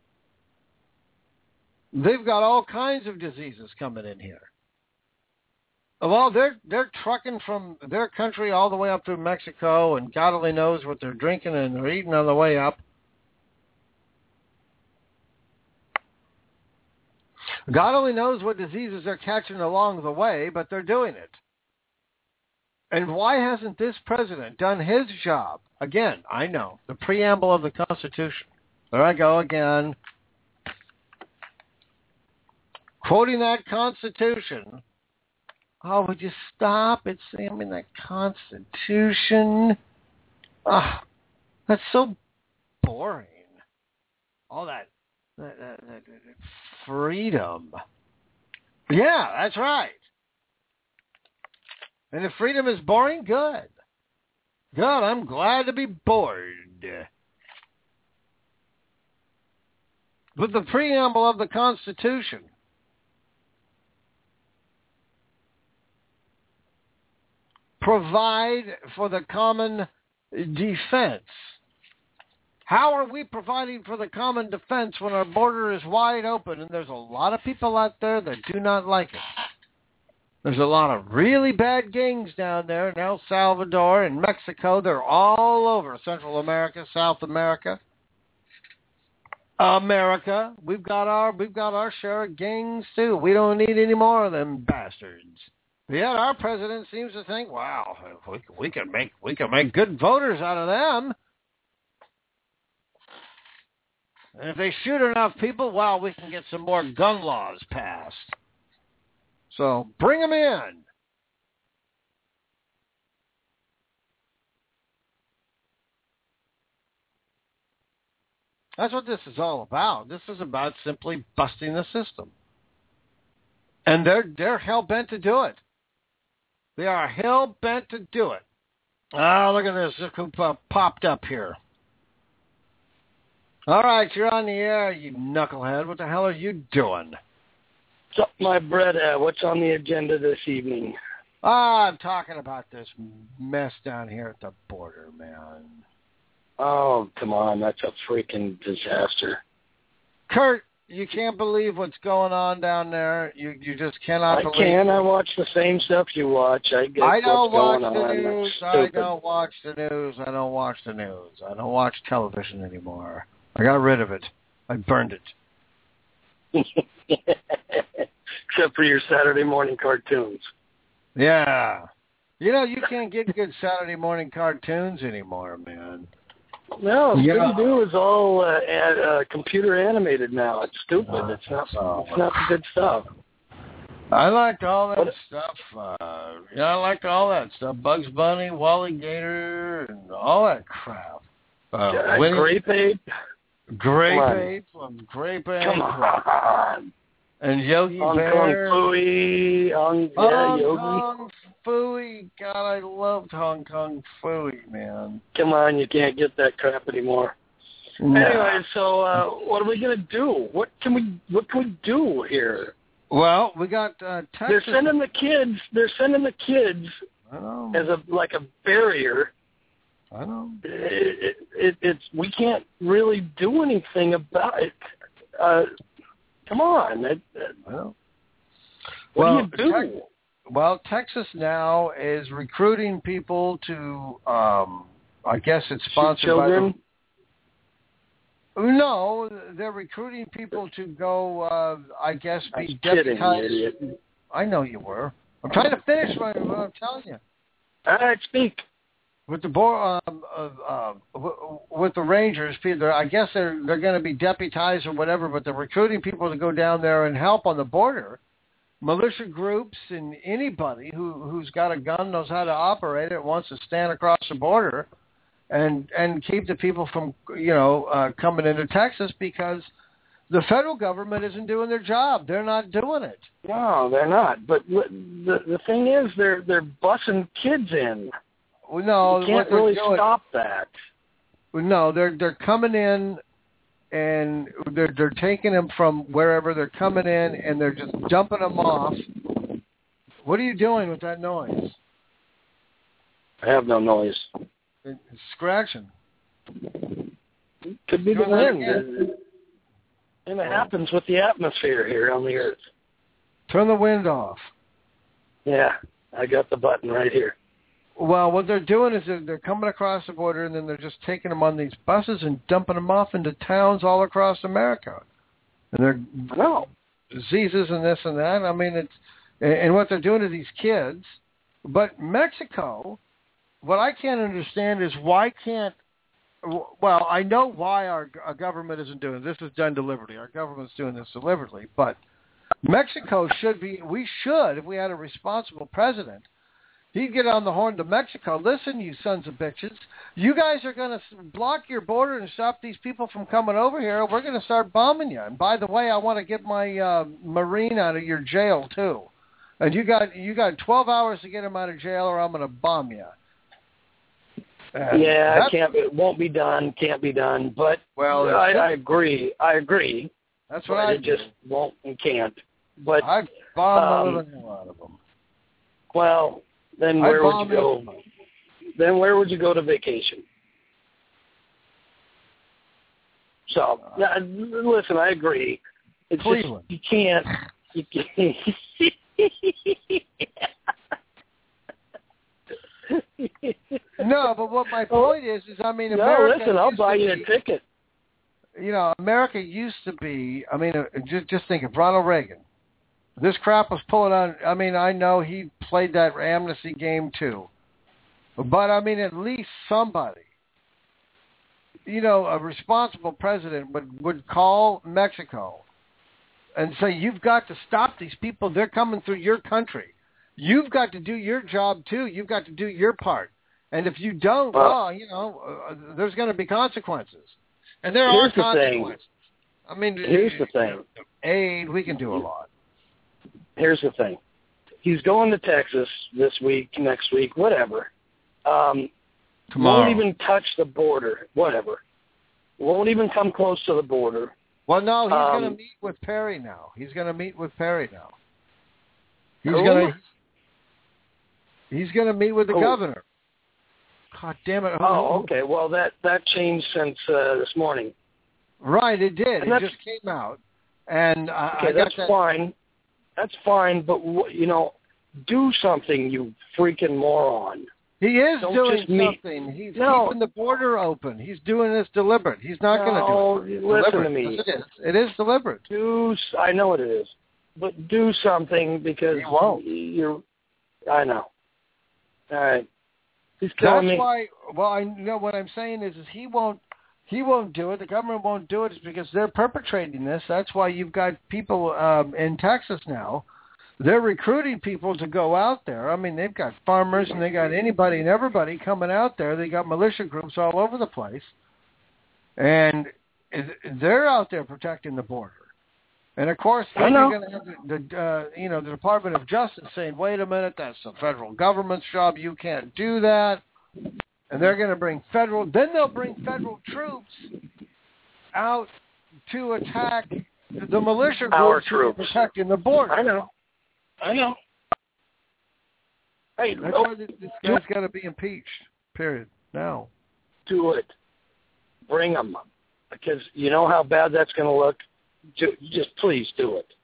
They've got all kinds of diseases coming in here. Well, they're they're trucking from their country all the way up through Mexico, and God only knows what they're drinking and they're eating on the way up. God only knows what diseases they're catching along the way, but they're doing it. And why hasn't this president done his job? Again, I know, the preamble of the Constitution. There I go again. Quoting that Constitution. Oh, would you stop it, Sam, in that Constitution? Ah, that's so boring. All that, that, that, that, that freedom. Yeah, that's right. And if freedom is boring, good. Good, I'm glad to be bored. But the preamble of the Constitution provide for the common defense. How are we providing for the common defense when our border is wide open and there's a lot of people out there that do not like it? There's a lot of really bad gangs down there in El Salvador and Mexico. They're all over Central America, South America, America. We've got our we've got our share of gangs too. We don't need any more of them bastards. Yet our president seems to think, wow, we, we can make we can make good voters out of them. And if they shoot enough people, well, we can get some more gun laws passed. So bring them in. That's what this is all about. This is about simply busting the system. And they're they're hell-bent to do it. They are hell-bent to do it. Ah, look at this. Look who uh, popped up here. All right, you're on the air, you knucklehead. What the hell are you doing? What's up, my bread? Uh, what's on the agenda this evening? Ah, I'm talking about this mess down here at the border, man. Oh, come on. That's a freaking disaster. Kurt, you can't believe what's going on down there. You you just cannot I believe can. it. I watch the same stuff you watch. I get I don't what's watch going the on. news. That's I stupid. don't watch the news. I don't watch the news. I don't watch television anymore. I got rid of it. I burned it. Except for your Saturday morning cartoons. Yeah. You know, you can't get good Saturday morning cartoons anymore, man. No, Yeah. Scooby-Doo is all uh, ad, uh, computer animated now. It's stupid. Uh, it's not. oh. It's not the good stuff. I liked all that What? stuff. Uh, yeah, I liked all that stuff. Bugs Bunny, Wally Gator, and all that crap. Uh, Uh, Winnie- Grape Ape. Grape Come on. Ape, um, Grape Ape, Come on. and Yogi Hong Bear. Kong Phooey. Hong, yeah, Hong Yogi. Kong Phooey. God, I loved Hong Kong Phooey, man. Come on, you can't get that crap anymore. Nah. Anyway, so uh, what are we gonna do? What can we What can we do here? Well, we got uh, Texas. They're sending the kids. They're sending the kids I know. as a like a barrier. I know. It, it, it, it's we can't really do anything about it. Uh, come on, it, it, I know. what Well, do you do? Tex- well, Texas now is recruiting people to. Um, I guess it's sponsored by the. Children. No, they're recruiting people to go, uh, I guess, I'm be kidding, deputized. you idiot. I know you were. I'm trying to finish what, what I'm telling you. All right, speak. With the bo- um, uh, uh, w- with the Rangers, people, I guess they're they're going to be deputized or whatever, but they're recruiting people to go down there and help on the border. Militia groups and anybody who who's got a gun, knows how to operate it, wants to stand across the border and and keep the people from you know uh, coming into Texas, because the federal government isn't doing their job. They're not doing it. No, they're not. But the the thing is, they're they're bussing kids in. Well, no, you can't what they're really doing, stop that. No, they're they're coming in, and they're they're taking them from wherever they're coming in, and they're just dumping them off. What are you doing with that noise? I have no noise. It's scratching. Could be the Doing that wind. again. And it happens with the atmosphere here on the Earth. Turn the wind off. Yeah, I got the button right here. Well, what they're doing is they're, they're coming across the border, and then they're just taking them on these buses and dumping them off into towns all across America. And they're No. diseases and this and that. I mean, it's and, and what they're doing to these kids. But Mexico, what I can't understand is why can't. Well, I know why our, our government isn't doing this. This is done deliberately. Our government's doing this deliberately. But Mexico should be. We should, if we had a responsible president, he'd get on the horn to Mexico. Listen, you sons of bitches. You guys are going to block your border and stop these people from coming over here. We're going to start bombing you. And by the way, I want to get my uh, Marine out of your jail, too. And you got you got twelve hours to get him out of jail, or I'm going to bomb you. And yeah, it can't. It won't be done. Can't be done. But well, I, I agree. I agree. That's what but I it just won't and can't. But I bomb um, the living hell out of them. Well, then I where would bomb you go? them. Then where would you go to vacation? So, now, listen, I agree. It's Cleveland. Just, you can't. You can't. No, but what my point is, is I mean, no, America. listen, I'll used buy to you be, a ticket. You know, America used to be. I mean, uh, just just think of Ronald Reagan. This crap was pulling on. I mean, I know he played that amnesty game too, but I mean, at least somebody, you know, a responsible president would would call Mexico and say, "You've got to stop these people. They're coming through your country. You've got to do your job too. You've got to do your part. And if you don't, well, you know, uh, there's going to be consequences. And there are Here's the consequences. thing. I mean, Here's the thing. Aid, we can do a lot. Here's the thing. He's going to Texas this week, next week, whatever. Um, Tomorrow. Won't even touch the border, whatever. Won't even come close to the border. Well, no, he's Um, going to meet with Perry now. He's going to meet with Perry now. He's Who? going to he's going to meet with the Who? governor. God damn it! Oh, okay. Well, that that changed since uh, this morning. Right, it did. And It that's- just came out, and I, Okay, I got that's that. fine. That's fine, but wh- you know, do something, you freaking moron. He is Don't doing just meet- something. He's No. keeping the border open. He's doing this deliberate. He's not going No, to do it. listen Deliberate. to me. Yes, it is. It is deliberate. Do s- I know what it is, but do something because He won't. you're. I know. All right. He's killing That's me. why. Well, I know what I'm saying is, is he won't. He won't do it. The government won't do it. It's because they're perpetrating this. That's why you've got people um, in Texas now. They're recruiting people to go out there. I mean, they've got farmers and they got anybody and everybody coming out there. They got militia groups all over the place, and they're out there protecting the border. And of course, I then know. you're going to have the, the uh, you know, the Department of Justice saying, "Wait a minute, that's the federal government's job. You can't do that." And they're going to bring federal. Then they'll bring federal troops out to attack the militia Our groups who are troops. protecting the border. I know. I know. Hey, That's no, why this, this guy's got to be impeached. Period. Now. do it. Bring them, because you know how bad that's going to look. Ju- Just please do it.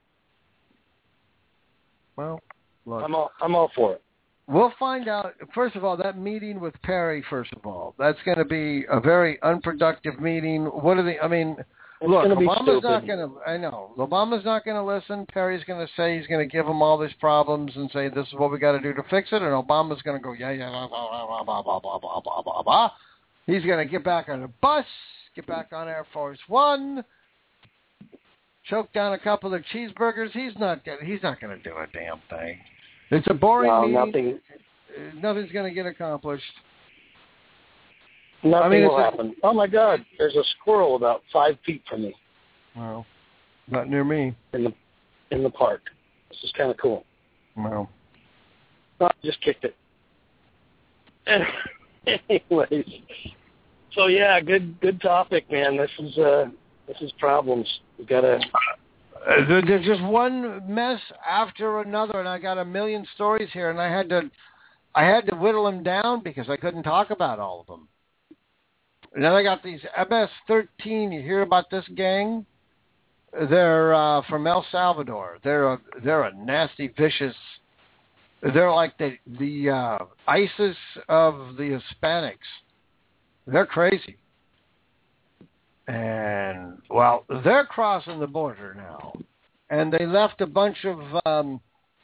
Well, look. I'm all. I'm all for it. We'll find out. First of all, that meeting with Perry, first of all, that's going to be a very unproductive meeting. What are they? I mean, It's look, gonna be Obama's stupid. not going to, I know, Obama's not going to listen. Perry's going to say he's going to give him all these problems and say this is what we got to do to fix it. And Obama's going to go, yeah, yeah, blah, blah, blah, blah, blah, blah, blah, blah, blah. He's going to get back on the bus, get back on Air Force One, choke down a couple of cheeseburgers. He's not going he's not going to do a damn thing. It's a boring No, meeting. nothing. Nothing's going to get accomplished. Nothing I mean, will it's a- happen. Oh my God! There's a squirrel about five feet from me Well, not near me. in the in the park. This is kind of cool. Well, Oh, I just kicked it. Anyways, so yeah, good good topic, man. This is uh this is problems. We gotta. uh, there- there's just one mess after another, and I got a million stories here, and I had to, I had to whittle them down because I couldn't talk about all of them. And then I got these M S thirteen. You hear about this gang? They're uh, from El Salvador. They're a, they're a nasty, vicious. They're like the the uh, ISIS of the Hispanics. They're crazy. And, well, they're crossing the border now. And they left a bunch of, um,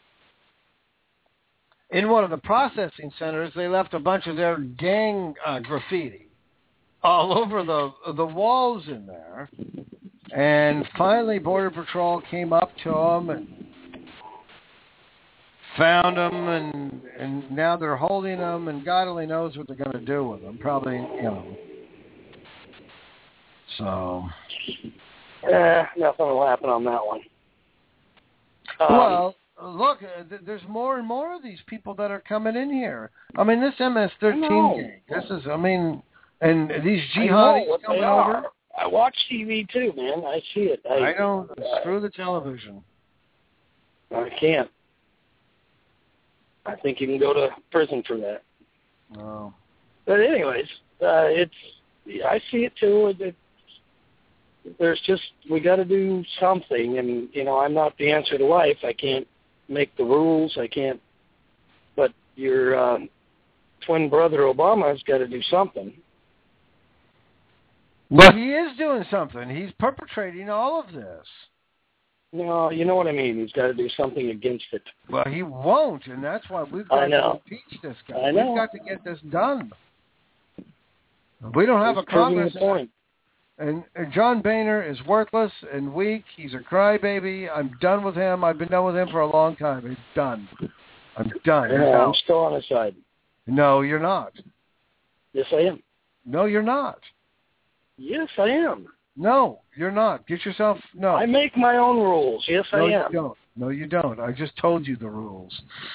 in one of the processing centers, they left a bunch of their gang uh, graffiti all over the the walls in there. And finally, Border Patrol came up to them and found them, and, and now they're holding them, and God only knows what they're going to do with them. Probably, you know. So, Eh, nothing will happen on that one. Um, well, look, uh, th- there's more and more of these people that are coming in here. I mean, this M S thirteen gang, this is, I mean, and these jihadis coming over. I watch T V too, man. I see it. I, I don't, uh, screw the television. I can't. I think you can go to prison for that. No. But anyways, uh, it's, I see it too. It, it, there's just, we got to do something. And, you know, I'm not the answer to life. I can't make the rules. I can't, but your um, twin brother Obama's got to do something. Well, he is doing something. He's perpetrating all of this. No, you know what I mean. He's got to do something against it. Well, he won't, and that's why we've got I know. to impeach this guy. I know. We've got to get this done. We don't have He's a Congress. proving the point. And, and John Boehner is worthless and weak. He's a crybaby. I'm done with him. I've been done with him for a long time. He's done. I'm done. Yeah, no. I'm still on his side. No, you're not. Yes, I am. No, you're not. Yes, I am. No, you're not. Get yourself... No. I make my own rules. Yes, no, I am. You don't. No, you don't. I just told you the rules.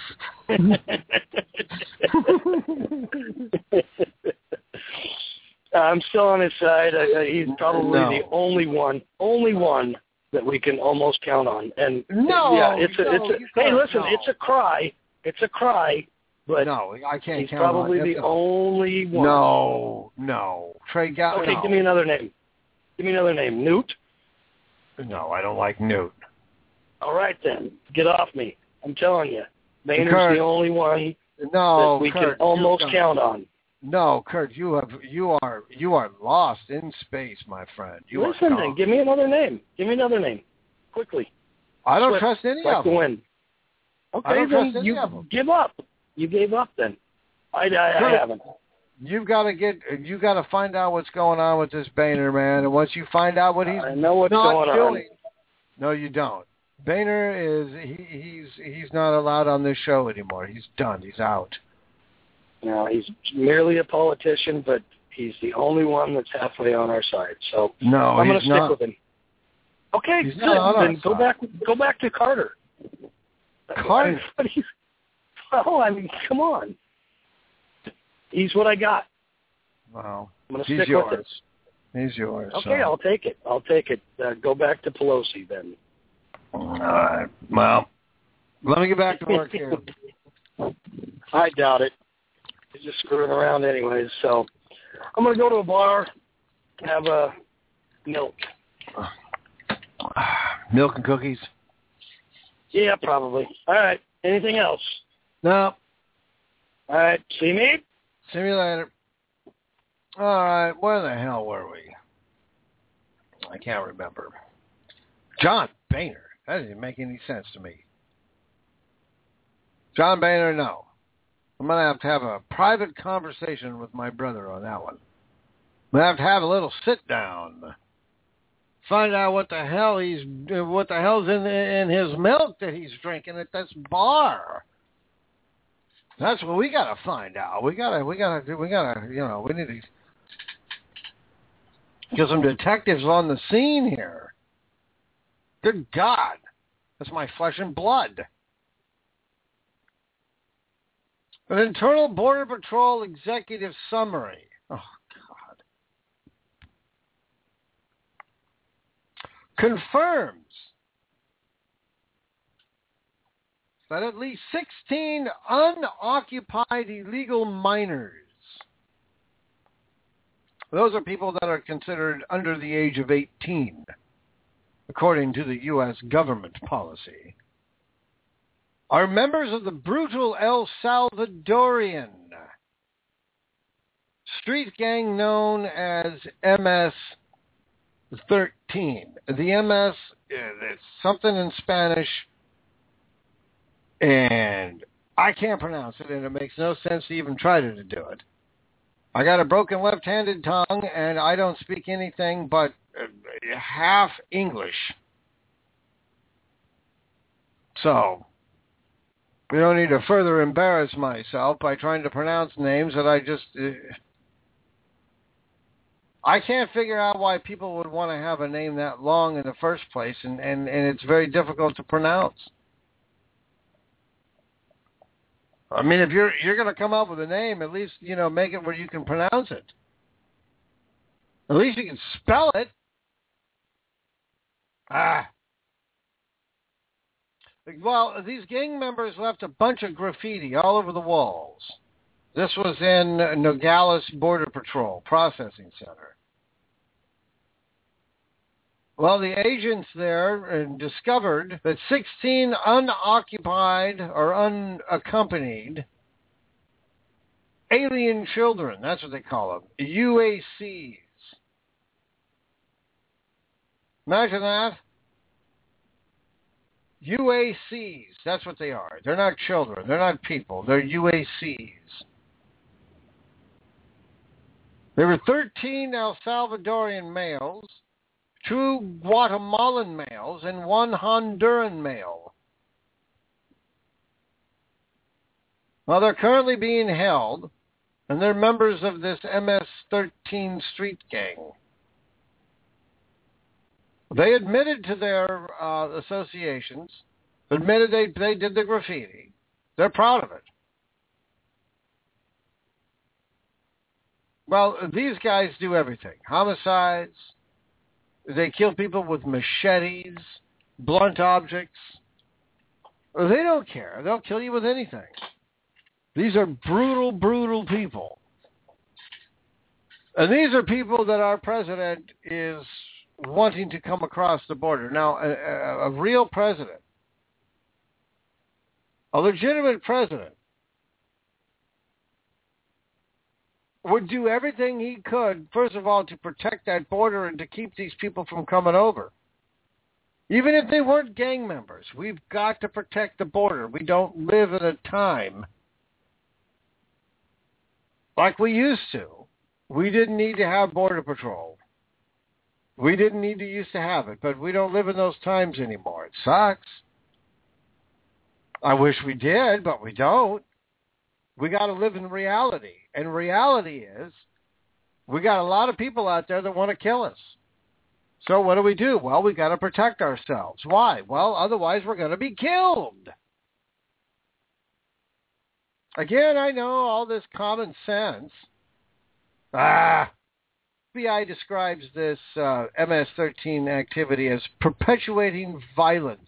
I'm still on his side. I, I, he's probably No. the only one, only one that we can almost count on. And No, yeah, it's a, no, it's a. you Hey, can't, listen, no. it's a cry. It's a cry. But no, I can't he's count probably on the him. only one. No, no. Trey Gowdy. Okay, no. give me another name. Give me another name. Newt? No, I don't like Newt. All right, then. Get off me. I'm telling you. Boehner's Kurt, the only one No, that we Kurt, can almost you- count on. No, Kurt, you have you are you are lost in space, my friend. You Listen, are then. gone. Give me another name. Give me another name. Quickly. I don't Swift, trust any like of the them. wind. Okay, I don't then trust any you of them. give up. You gave up then. I, I, I Kurt, haven't. You've got to get you got to find out what's going on with this Boehner man, and once you find out what he's I know what's not going doing, on. no, you don't. Boehner is he, he's he's not allowed on this show anymore. He's done. He's out. No, he's merely a politician, but he's the only one that's halfway on our side. So No, I'm going to he's stick not. with him. Okay, He's good. not on Then our go side. back. Go back to Carter. Carter? What do you- Well, I mean, come on. He's what I got. Wow. I'm going to He's stick yours. with it. He's yours. Okay, so. I'll take it. I'll take it. Uh, go back to Pelosi then. All right. Well, let me get back to work here. I doubt it. He's just screwing around anyways. So I'm going to go to a bar, have a milk. Milk and cookies? Yeah, probably. All right. Anything else? No. All right. See me? See you later. All right. Where the hell were we? I can't remember. John Boehner. That doesn't make any sense to me. John Boehner, no. I'm going to have to have a private conversation with my brother on that one. I'm going to have to have a little sit down. Find out what the hell he's, what the hell's in in his milk that he's drinking at this bar. That's what we got to find out. We got to, we got to, we got to, you know, we need to get some detectives on the scene here. Good God. That's my flesh and blood. An Internal Border Patrol Executive Summary. Oh, God. Confirms that at least sixteen unoccupied illegal minors, those are people that are considered under the age of eighteen, according to the U S government policy, are members of the brutal El Salvadorian street gang known as M S thirteen. The M S, it's something in Spanish, and I can't pronounce it, and it makes no sense to even try to do it. I got a broken left-handed tongue, and I don't speak anything but half English. So we don't need to further embarrass myself by trying to pronounce names that I just... Uh, I can't figure out why people would want to have a name that long in the first place, and, and, and it's very difficult to pronounce. I mean, if you're you're going to come up with a name, at least, you know, make it where you can pronounce it. At least you can spell it. Ah. Well, these gang members left a bunch of graffiti all over the walls. This was in Nogales Border Patrol Processing Center. Well, the agents there discovered that sixteen unoccupied or unaccompanied alien children, that's what they call them, U A Cs. Imagine that. U A Cs, that's what they are. They're not children. They're not people. They're U A Cs. There were thirteen El Salvadorian males, two Guatemalan males, and one Honduran male. Well, they're currently being held, and they're members of this M S thirteen street gang. They admitted to their uh, associations, admitted they, they did the graffiti. They're proud of it. Well, these guys do everything. Homicides. They kill people with machetes, blunt objects. They don't care. They'll kill you with anything. These are brutal, brutal people. And these are people that our president is wanting to come across the border. Now, a, a, a real president, a legitimate president, would do everything he could, first of all, to protect that border and to keep these people from coming over. Even if they weren't gang members, we've got to protect the border. We don't live in a time like we used to. We didn't need to have Border Patrol. We didn't need to used to have it, but we don't live in those times anymore. It sucks. I wish we did, but we don't. We got to live in reality. And reality is we got a lot of people out there that want to kill us. So what do we do? Well, we got to protect ourselves. Why? Well, otherwise we're going to be killed. Again, I know all this common sense. Ah. F B I describes this uh, M S thirteen activity as perpetuating violence.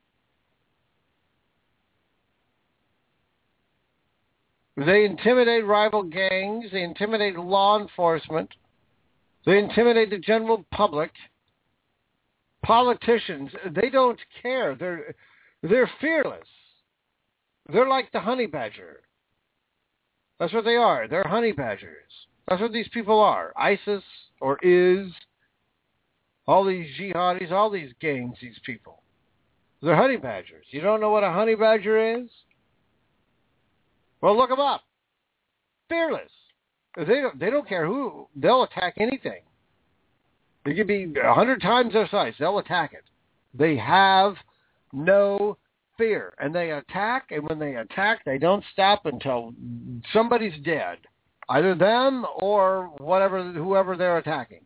They intimidate rival gangs. They intimidate law enforcement. They intimidate the general public. Politicians, they don't care. They're, they're fearless. They're like the honey badger. That's what they are. They're honey badgers. That's what these people are. ISIS or is, all these jihadis, all these gangs, these people. They're honey badgers. You don't know what a honey badger is? Well, look them up. Fearless. They don't, they don't care who. They'll attack anything. They could be a hundred times their size. They'll attack it. They have no fear. And they attack, and when they attack, they don't stop until somebody's dead. Either them or whatever, whoever they're attacking.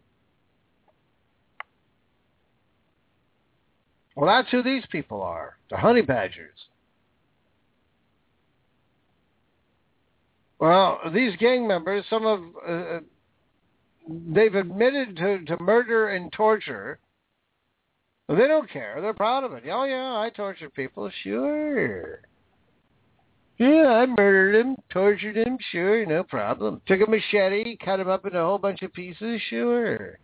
Well, that's who these people are, the honey badgers. Well, these gang members, some of, uh, they've admitted to, to murder and torture. They don't care. They're proud of it. Oh, yeah, I tortured people. Sure. Yeah, I murdered him, tortured him, sure, no problem. Took a machete, cut him up into a whole bunch of pieces, sure.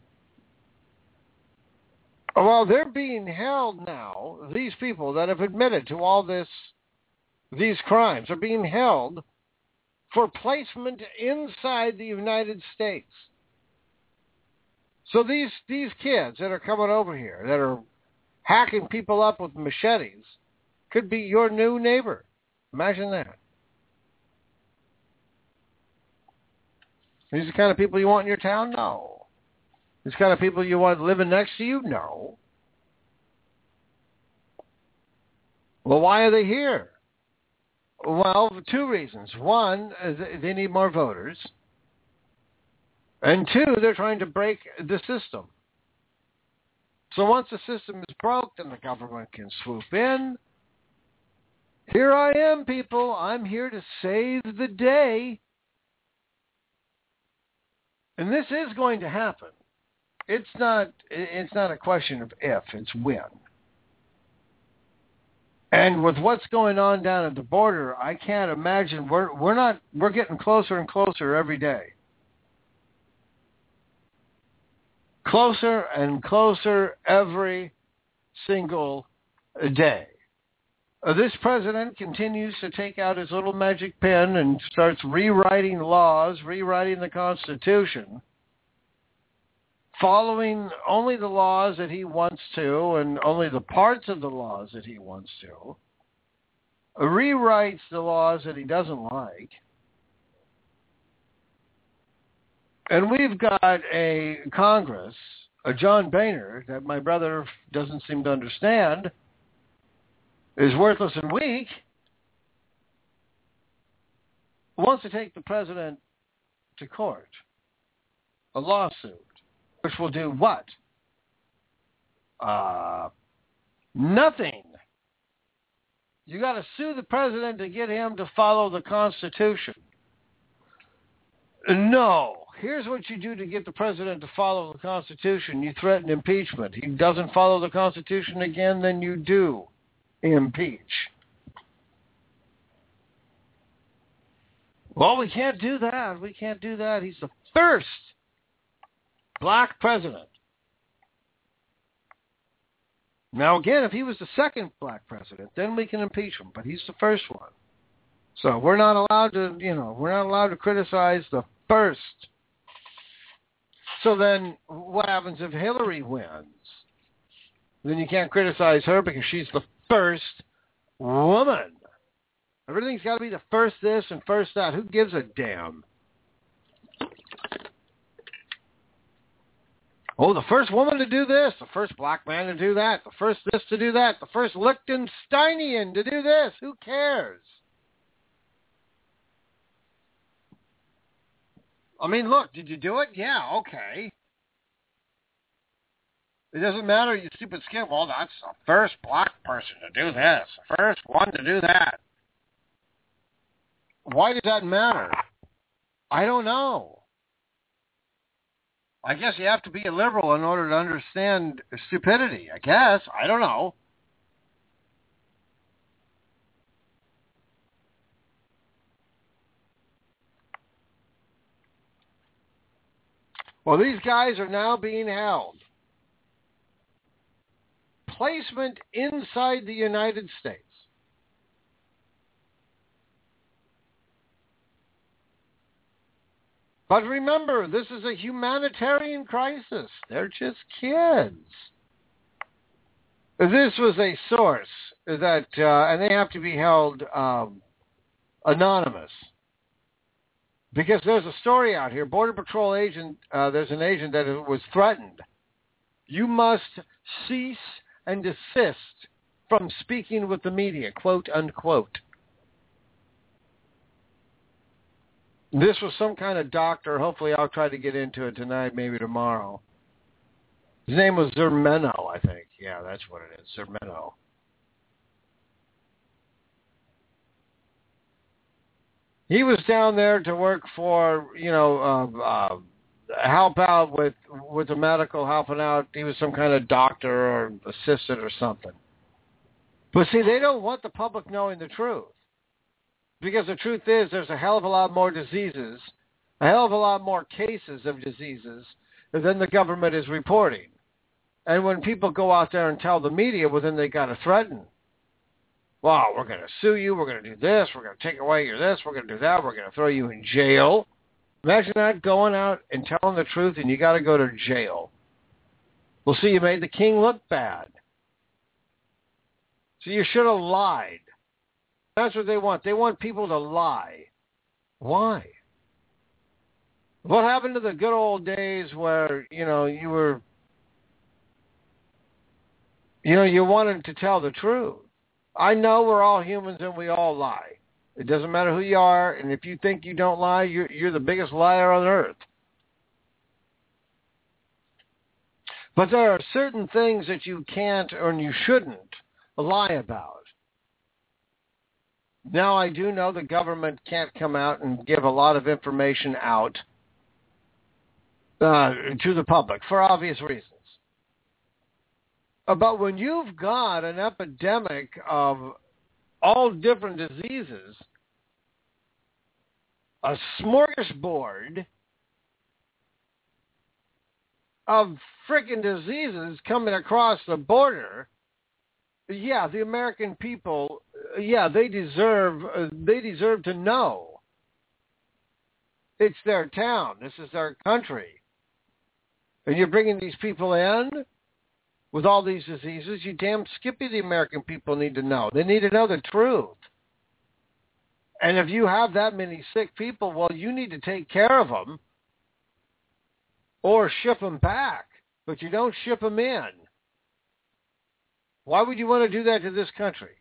Well, they're being held now, these people that have admitted to all this, these crimes are being held for placement inside the United States. So these, these kids that are coming over here, that are hacking people up with machetes, could be your new neighbor. Imagine that. These are the kind of people you want in your town? No. These kind of people you want living next to you? No. Well, why are they here? Well, for two reasons. One, they need more voters. And two, they're trying to break the system. So once the system is broke, then the government can swoop in. Here I am, people. I'm here to save the day. And this is going to happen. It's not, it's not a question of if, it's when. And with what's going on down at the border, I can't imagine, we're, we're not, we're getting closer and closer every day. Closer and closer every single day. Uh, this president continues to take out his little magic pen and starts rewriting laws, rewriting the Constitution, following only the laws that he wants to and only the parts of the laws that he wants to, uh, rewrites the laws that he doesn't like. And we've got a Congress, a John Boehner, that my brother doesn't seem to understand, is worthless and weak, wants to take the president to court, a lawsuit, which will do what? Uh, nothing. You got to sue the president to get him to follow the Constitution. No. Here's what you do to get the president to follow the Constitution. You threaten impeachment. He doesn't follow the Constitution again, then you do impeach. Well, we can't do that. We can't do that. He's the first black president. Now, again, if he was the second black president, then we can impeach him, but he's the first one. So we're not allowed to, you know, we're not allowed to criticize the first. So then what happens if Hillary wins? Then you can't criticize her because she's the first woman. Everything's got to be the first this and first that. Who gives a damn? Oh, the first woman to do this, the first black man to do that, the first this to do that, the first Liechtensteinian to do this. Who cares? I mean, look, did you do it? Yeah, okay. It doesn't matter, you stupid skip. Well, that's the first black person to do this, the first one to do that. Why does that matter? I don't know. I guess you have to be a liberal in order to understand stupidity, I guess. I don't know. Well, these guys are now being held. Placement inside the United States. But remember, this is a humanitarian crisis. They're just kids. This was a source that, uh, and they have to be held um, anonymous. Because there's a story out here, Border Patrol agent, uh, there's an agent that was threatened. You must cease and desist from speaking with the media, quote, unquote. This was some kind of doctor. Hopefully I'll try to get into it tonight, maybe tomorrow. His name was Zermeno, I think. Yeah, that's what it is, Zermeno. He was down there to work for, you know, uh, uh, help out with, with the medical, helping out. He was some kind of doctor or assistant or something. But see, they don't want the public knowing the truth. Because the truth is there's a hell of a lot more diseases, a hell of a lot more cases of diseases than the government is reporting. And when people go out there and tell the media, well, then they got to threaten. Well, we're going to sue you. We're going to do this. We're going to take away your this. We're going to do that. We're going to throw you in jail. Imagine that, going out and telling the truth, and you got to go to jail. Well, see, you made the king look bad. So you should have lied. That's what they want. They want people to lie. Why? What happened to the good old days where, you know, you were, you know, you wanted to tell the truth? I know we're all humans and we all lie. It doesn't matter who you are, and if you think you don't lie, you're, you're the biggest liar on earth. But there are certain things that you can't or you shouldn't lie about. Now, I do know the government can't come out and give a lot of information out uh, to the public for obvious reasons. Uh, but when you've got an epidemic of all different diseases, a smorgasbord of frickin' diseases coming across the border, yeah, the American people, yeah, they deserve uh, they deserve to know. It's their town. This is their country. And you're bringing these people in with all these diseases. You damn skippy, the American people need to know. They need to know the truth. And if you have that many sick people, well, you need to take care of them or ship them back. But you don't ship them in. Why would you want to do that to this country?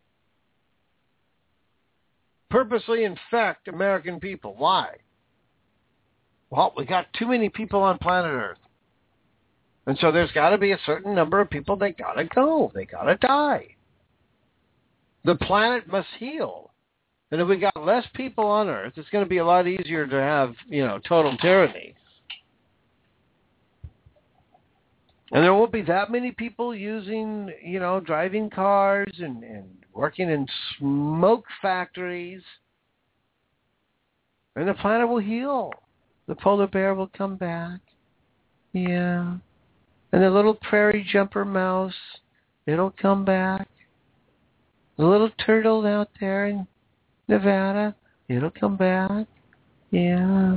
Purposely infect American people. Why? Well, we got too many people on planet Earth. And so there's got to be a certain number of people that got to go. They got to die. The planet must heal. And if we got less people on Earth, it's going to be a lot easier to have, you know, total tyranny. And there won't be that many people using, you know, driving cars and, and working in smoke factories. And the planet will heal. The polar bear will come back. Yeah. And the little prairie jumper mouse, it'll come back. The little turtle out there in Nevada, it'll come back. Yeah.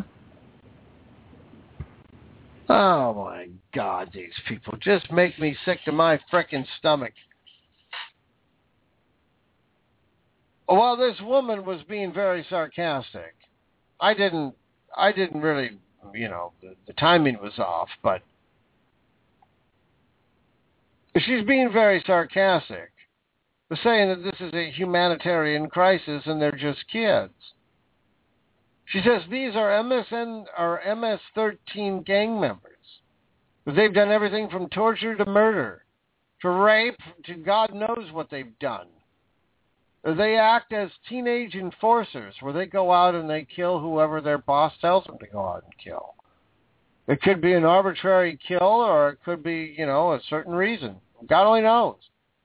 Oh, my God, these people just make me sick to my frickin' stomach. Well, this woman was being very sarcastic. I didn't, I didn't really, you know, the, the timing was off, but she's being very sarcastic, saying that this is a humanitarian crisis and they're just kids. She says these are M S N or M S thirteen gang members. They've done everything from torture to murder, to rape, to God knows what they've done. They act as teenage enforcers where they go out and they kill whoever their boss tells them to go out and kill. It could be an arbitrary kill or it could be, you know, a certain reason. God only knows.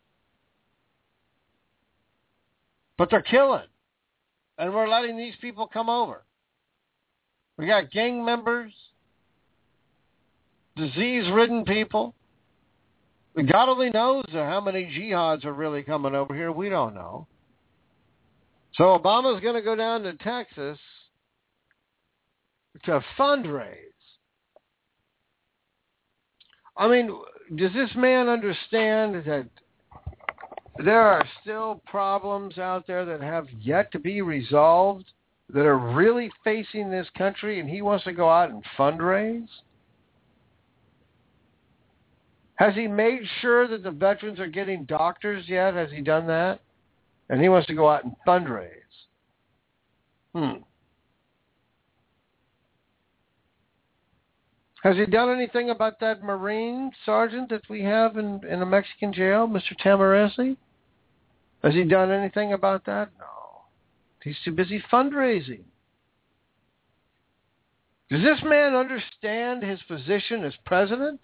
But they're killing. And we're letting these people come over. We got gang members, disease-ridden people. God only knows how many jihads are really coming over here. We don't know. So Obama's going to go down to Texas to fundraise. I mean, does this man understand that there are still problems out there that have yet to be resolved, that are really facing this country, and he wants to go out and fundraise? Has he made sure that the veterans are getting doctors yet? Has he done that? And he wants to go out and fundraise. Hmm. Has he done anything about that Marine sergeant that we have in, in a Mexican jail, Mister Tamaresi? Has he done anything about that? No. He's too busy fundraising. Does this man understand his position as president?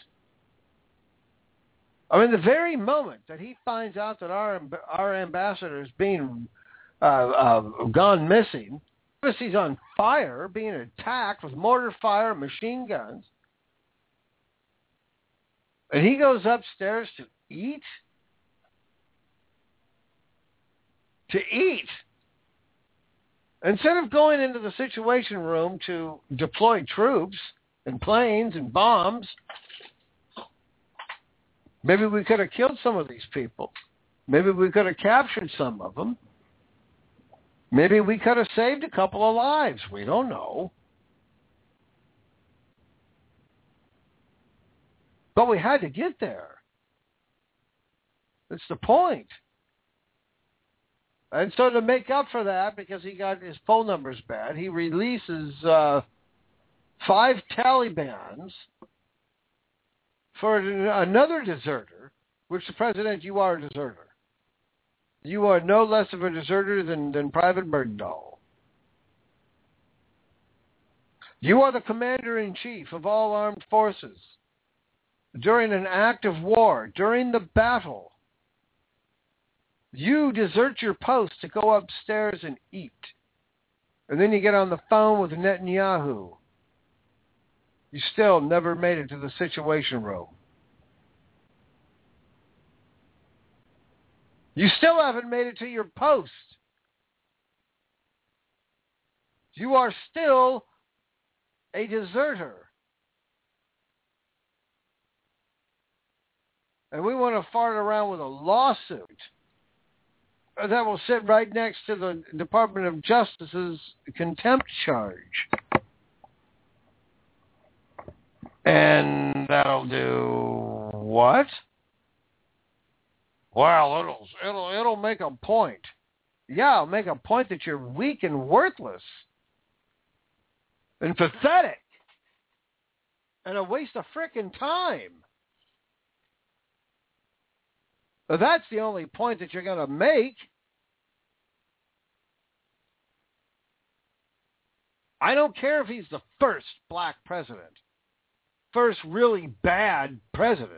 I mean, the very moment that he finds out that our our ambassador is being uh, uh, gone missing, he's on fire, being attacked with mortar fire, machine guns, and he goes upstairs to eat? To eat. Instead of going into the Situation Room to deploy troops and planes and bombs, maybe we could have killed some of these people. Maybe we could have captured some of them. Maybe we could have saved a couple of lives. We don't know. But we had to get there. That's the point. And so to make up for that, because he got his phone numbers bad, he releases uh, five Talibans for another deserter, which the president, you are a deserter. You are no less of a deserter than, than Private Bergdahl. You are the commander-in-chief of all armed forces. During an act of war, during the battle, you desert your post to go upstairs and eat. And then you get on the phone with Netanyahu. You still never made it to the Situation Room. You still haven't made it to your post. You are still a deserter. And we want to fart around with a lawsuit that will sit right next to the Department of Justice's contempt charge. And that'll do what? Well, it'll it'll it'll make a point. Yeah, it'll make a point that you're weak and worthless and pathetic and a waste of frickin' time. But that's the only point that you're going to make. I don't care if he's the first black president, first really bad president.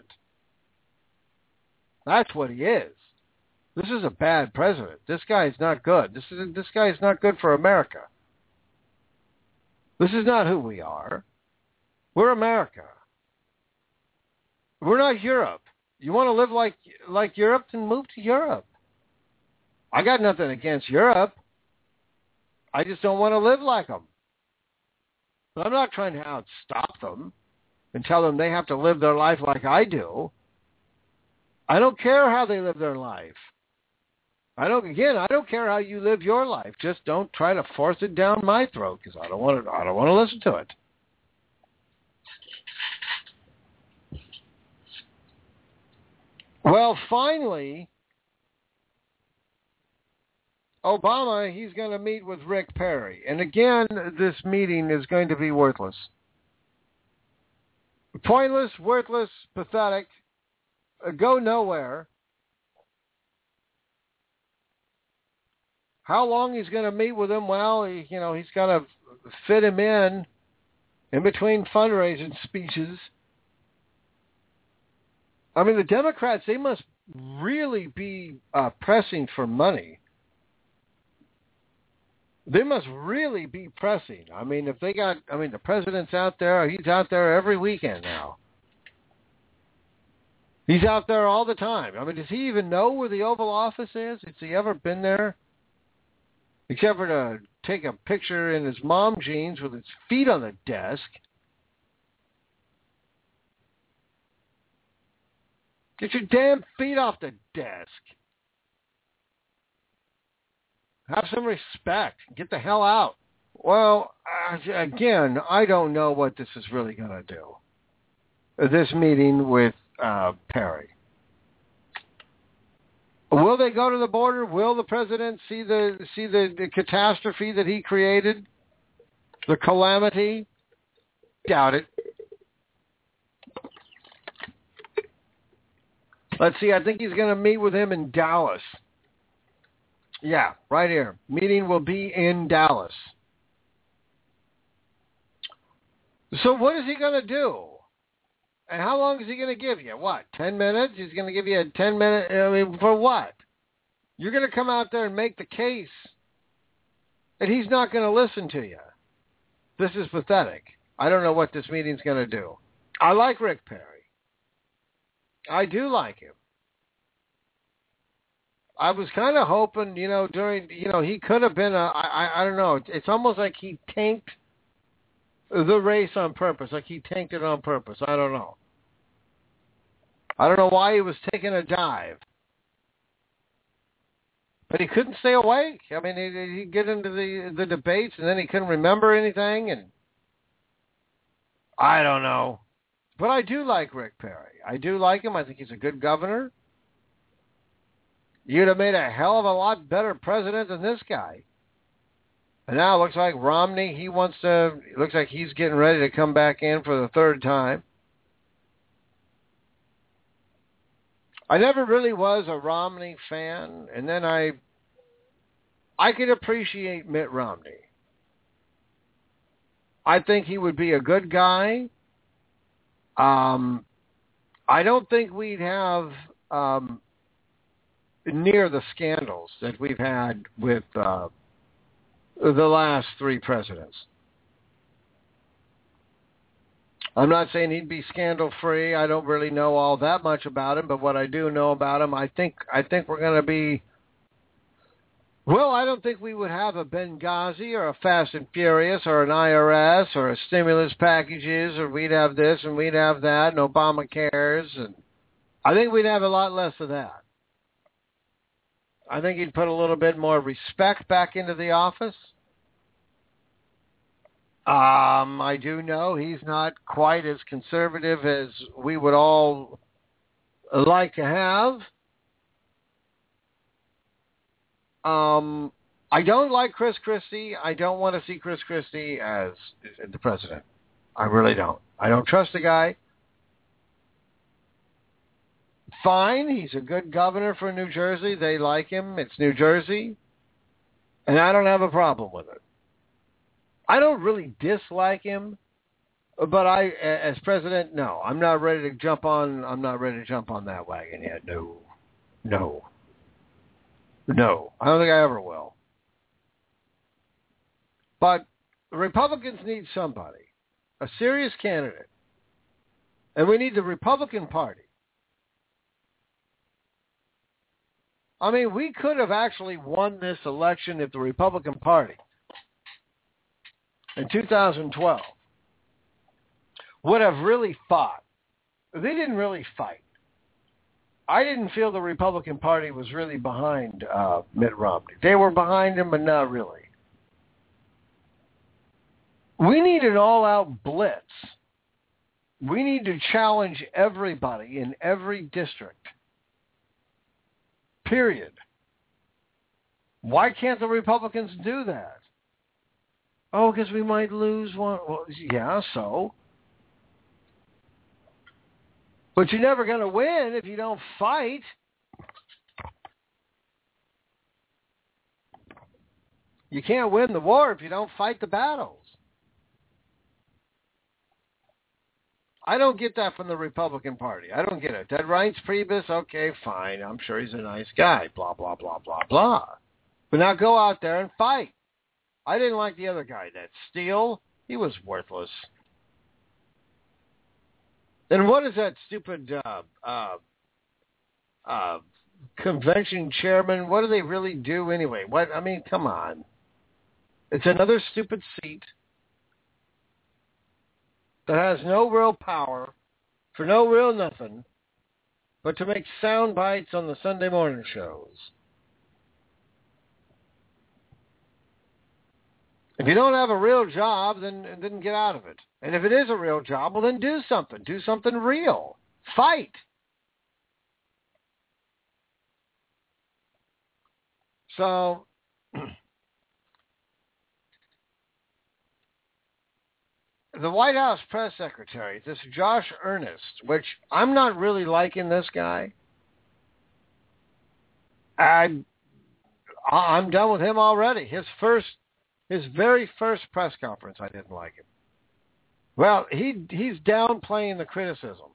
That's what he is. This is a bad president. This guy is not good. This is this guy is not good for America. This is not who we are. We're America. We're not Europe. You want to live like like Europe, then move to Europe. I got nothing against Europe. I just don't want to live like them. But I'm not trying to outstop them and tell them they have to live their life like I do. I don't care how they live their life. I don't. Again, I don't care how you live your life. Just don't try to force it down my throat because I don't want to. I don't want to listen to it. Well, finally, Obama, he's going to meet with Rick Perry. And again, this meeting is going to be worthless. Pointless, worthless, pathetic, uh, go nowhere. How long he's going to meet with him? Well, he, you know, he's got to fit him in, in between fundraising speeches. I mean, the Democrats, they must really be uh, pressing for money. They must really be pressing. I mean, if they got, I mean, the president's out there. He's out there every weekend now. He's out there all the time. I mean, does he even know where the Oval Office is? Has he ever been there? Except for to take a picture in his mom jeans with his feet on the desk. Get your damn feet off the desk. Have some respect. Get the hell out. Well, again, I don't know what this is really going to do. This meeting with uh, Perry. Will they go to the border? Will the president see the see the, the catastrophe that he created? The calamity? Doubt it. Let's see, I think he's going to meet with him in Dallas. Yeah, right here. Meeting will be in Dallas. So what is he going to do? And how long is he going to give you? What, ten minutes? He's going to give you a ten minute, I mean, for what? You're going to come out there and make the case that he's not going to listen to you. This is pathetic. I don't know what this meeting's going to do. I like Rick Perry. I do like him. I was kind of hoping, you know, during, you know, he could have been a, I, I don't know, it's almost like he tanked the race on purpose, like he tanked it on purpose. I don't know. I don't know why he was taking a dive. But he couldn't stay awake. I mean, he, he'd get into the, the debates, and then he couldn't remember anything, and I don't know. But I do like Rick Perry. I do like him. I think he's a good governor. You'd have made a hell of a lot better president than this guy. And now it looks like Romney, he wants to, it looks like he's getting ready to come back in for the third time. I never really was a Romney fan, and then I I could appreciate Mitt Romney. I think he would be a good guy. Um, I don't think we'd have um, near the scandals that we've had with uh, the last three presidents. I'm not saying he'd be scandal-free. I don't really know all that much about him, but what I do know about him, I think I think we're going to be... Well, I don't think we would have a Benghazi or a Fast and Furious or an I R S or a stimulus packages, or we'd have this and we'd have that and Obamacares. And I think we'd have a lot less of that. I think he'd put a little bit more respect back into the office. Um, I do know he's not quite as conservative as we would all like to have. Um, I don't like Chris Christie. I don't want to see Chris Christie as the president. I really don't. I don't trust the guy. Fine, he's a good governor for New Jersey. They like him. It's New Jersey. And I don't have a problem with it. I don't really dislike him, but I, as president, no. I'm not ready to jump on, I'm not ready to jump on that wagon yet. No. No. No, I don't think I ever will. But the Republicans need somebody, a serious candidate. And we need the Republican Party. I mean, we could have actually won this election if the Republican Party in two thousand twelve would have really fought. They didn't really fight. I didn't feel the Republican Party was really behind uh, Mitt Romney. They were behind him, but not really. We need an all-out blitz. We need to challenge everybody in every district. Period. Why can't the Republicans do that? Oh, because we might lose one. Well, yeah, so... But you're never going to win if you don't fight. You can't win the war if you don't fight the battles. I don't get that from the Republican Party. I don't get it. Ted Reince Priebus, okay, fine. I'm sure he's a nice guy. Blah, blah, blah, blah, blah. But now go out there and fight. I didn't like the other guy, that Steele. He was worthless. And what is that stupid uh, uh, uh, convention chairman? What do they really do anyway? What I mean, come on. It's another stupid seat that has no real power for no real nothing but to make sound bites on the Sunday morning shows. If you don't have a real job, then then get out of it. And if it is a real job, well, then do something. Do something real. Fight. So, the White House press secretary, this Josh Earnest, which I'm not really liking this guy. I, I'm done with him already. His first... His very first press conference, I didn't like him. Well, he he's downplaying the criticism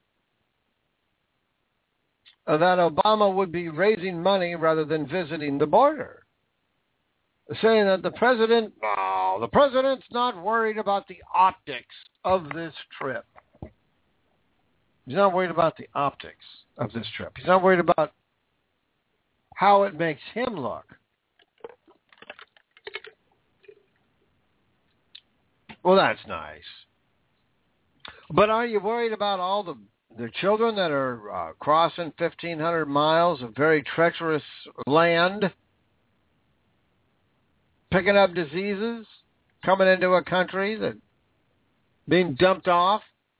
that Obama would be raising money rather than visiting the border. Saying that the president, no, the president's not worried about the optics of this trip. He's not worried about the optics of this trip. He's not worried about how it makes him look. Well, that's nice. But are you worried about all the, the children that are uh, crossing fifteen hundred miles of very treacherous land, picking up diseases, coming into a country, that being dumped off?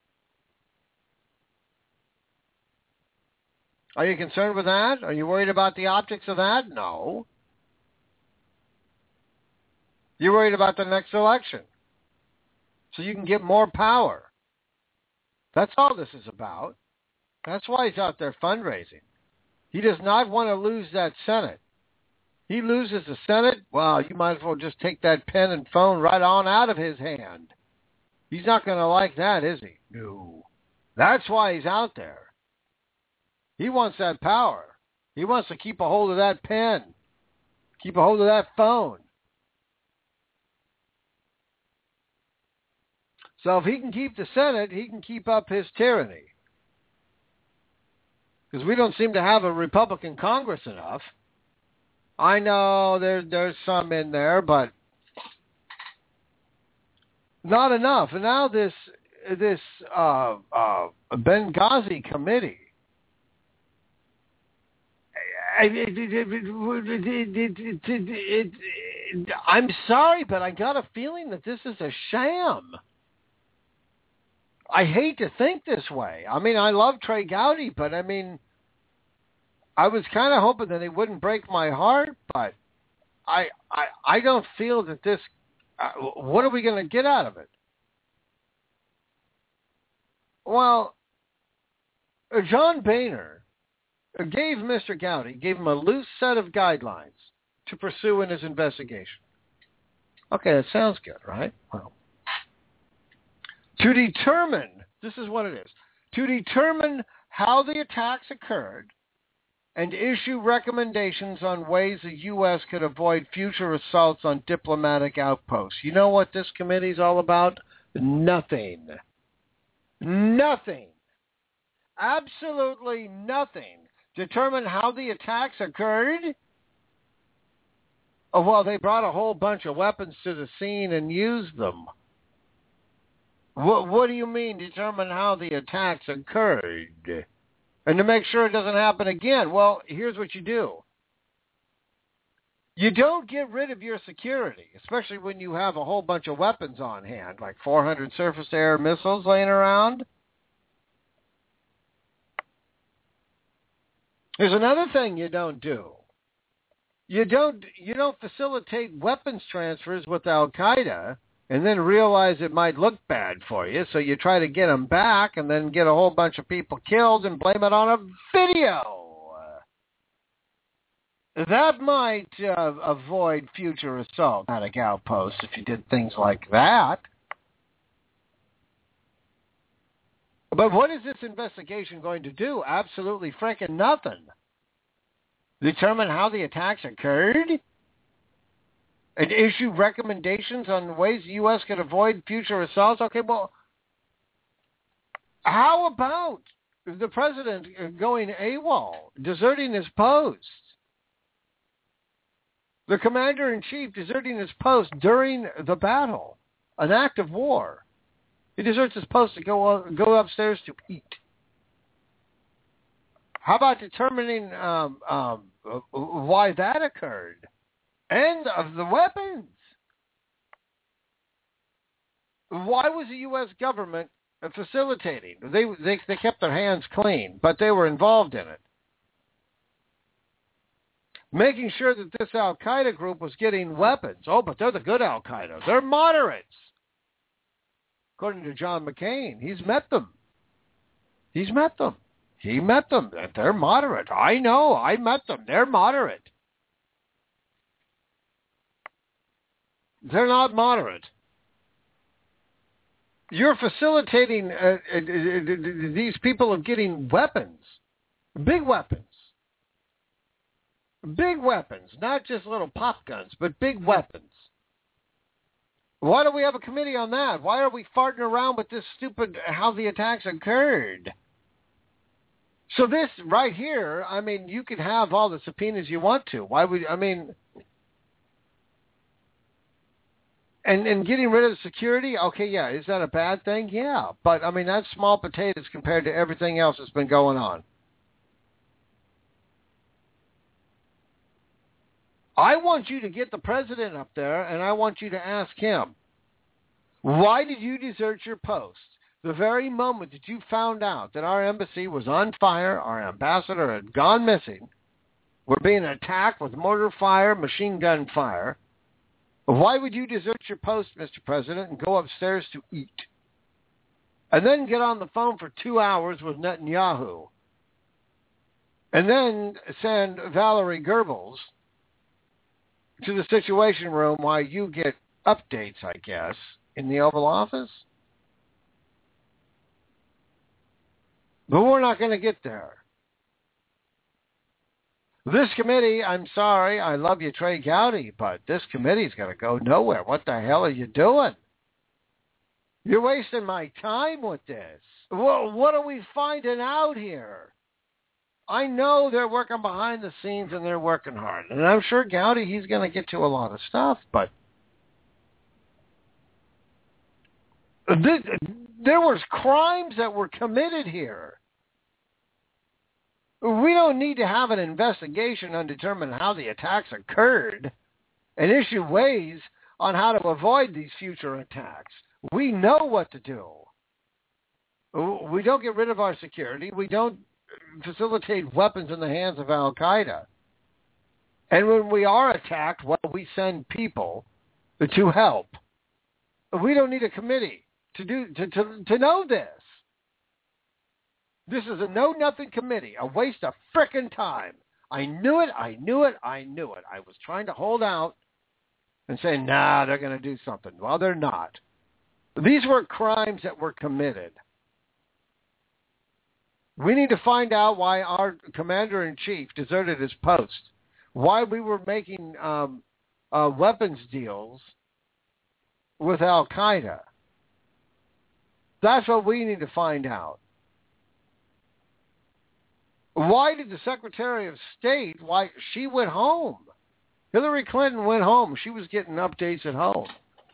Are you concerned with that? Are you worried about the optics of that? No. You're worried about the next election, so you can get more power. That's all this is about. That's why he's out there fundraising. He does not want to lose that Senate. He loses the Senate, well, you might as well just take that pen and phone right on out of his hand. He's not going to like that, is he? No. That's why he's out there. He wants that power. He wants to keep a hold of that pen, keep a hold of that phone. So if he can keep the Senate, he can keep up his tyranny. Because we don't seem to have a Republican Congress enough. I know there, there's some in there, but not enough. And now this this uh, uh, Benghazi committee, it, it, it, it, I'm sorry, but I got a feeling that this is a sham. I hate to think this way. I mean, I love Trey Gowdy, but I mean, I was kind of hoping that it wouldn't break my heart, but I I, I don't feel that this, uh, what are we going to get out of it? Well, uh, John Boehner gave Mister Gowdy, gave him a loose set of guidelines to pursue in his investigation. Okay, that sounds good, right? Well, to determine, this is what it is, to determine how the attacks occurred and issue recommendations on ways the U S could avoid future assaults on diplomatic outposts. You know what this committee is all about? Nothing. Nothing. Absolutely nothing. Determine how the attacks occurred? Oh, well, they brought a whole bunch of weapons to the scene and used them. What, what do you mean, determine how the attacks occurred? And to make sure it doesn't happen again, well, here's what you do. You don't get rid of your security, especially when you have a whole bunch of weapons on hand, like four hundred surface-to-air missiles laying around. There's another thing you don't do. You don't, you don't facilitate weapons transfers with Al-Qaeda and then realize it might look bad for you, so you try to get them back and then get a whole bunch of people killed and blame it on a video. That might uh, avoid future assault at a outpost if you did things like that. But what is this investigation going to do? Absolutely frickin' nothing. Determine how the attacks occurred? And issue recommendations on ways the U S could avoid future assaults? Okay, well, how about the president going AWOL, deserting his post? The commander-in-chief deserting his post during the battle, an act of war. He deserts his post to go go upstairs to eat. How about determining um, um, why that occurred? And of the weapons. Why was the U S government facilitating? They, they they kept their hands clean, but they were involved in it. Making sure that this Al-Qaeda group was getting weapons. Oh, but they're the good Al-Qaeda. They're moderates. According to John McCain, he's met them. He's met them. He met them. They're moderate. I know. I met them. They're moderate. They're not moderate. You're facilitating uh, uh, uh, these people of getting weapons, big weapons. Big weapons, not just little pop guns, but big weapons. Why do we have a committee on that? Why are we farting around with this stupid how the attacks occurred? So this right here, I mean, you can have all the subpoenas you want to. Why would, I mean, and, and getting rid of the security, okay, yeah, is that a bad thing? Yeah, but I mean, that's small potatoes compared to everything else that's been going on. I want you to get the president up there, and I want you to ask him, why did you desert your post the very moment that you found out that our embassy was on fire, our ambassador had gone missing, we're being attacked with mortar fire, machine gun fire? Why would you desert your post, Mister President, and go upstairs to eat? And then get on the phone for two hours with Netanyahu and then send Valerie Goebbels to the Situation Room while you get updates, I guess, in the Oval Office? But we're not going to get there. This committee, I'm sorry, I love you, Trey Gowdy, but this committee's going to go nowhere. What the hell are you doing? You're wasting my time with this. Well, what are we finding out here? I know they're working behind the scenes and they're working hard. And I'm sure Gowdy, he's going to get to a lot of stuff, but this, there was crimes that were committed here. We don't need to have an investigation on determining how the attacks occurred and issue ways on how to avoid these future attacks. We know what to do. We don't get rid of our security. We don't facilitate weapons in the hands of Al-Qaeda. And when we are attacked, well, we send people to help. We don't need a committee to do to, to, to know this. This is a know-nothing committee, a waste of frickin' time. I knew it, I knew it, I knew it. I was trying to hold out and say, nah, they're going to do something. Well, they're not. These were crimes that were committed. We need to find out why our commander-in-chief deserted his post, why we were making um, uh, weapons deals with Al-Qaeda. That's what we need to find out. Why did the Secretary of State, why she went home? Hillary Clinton went home. She was getting updates at home.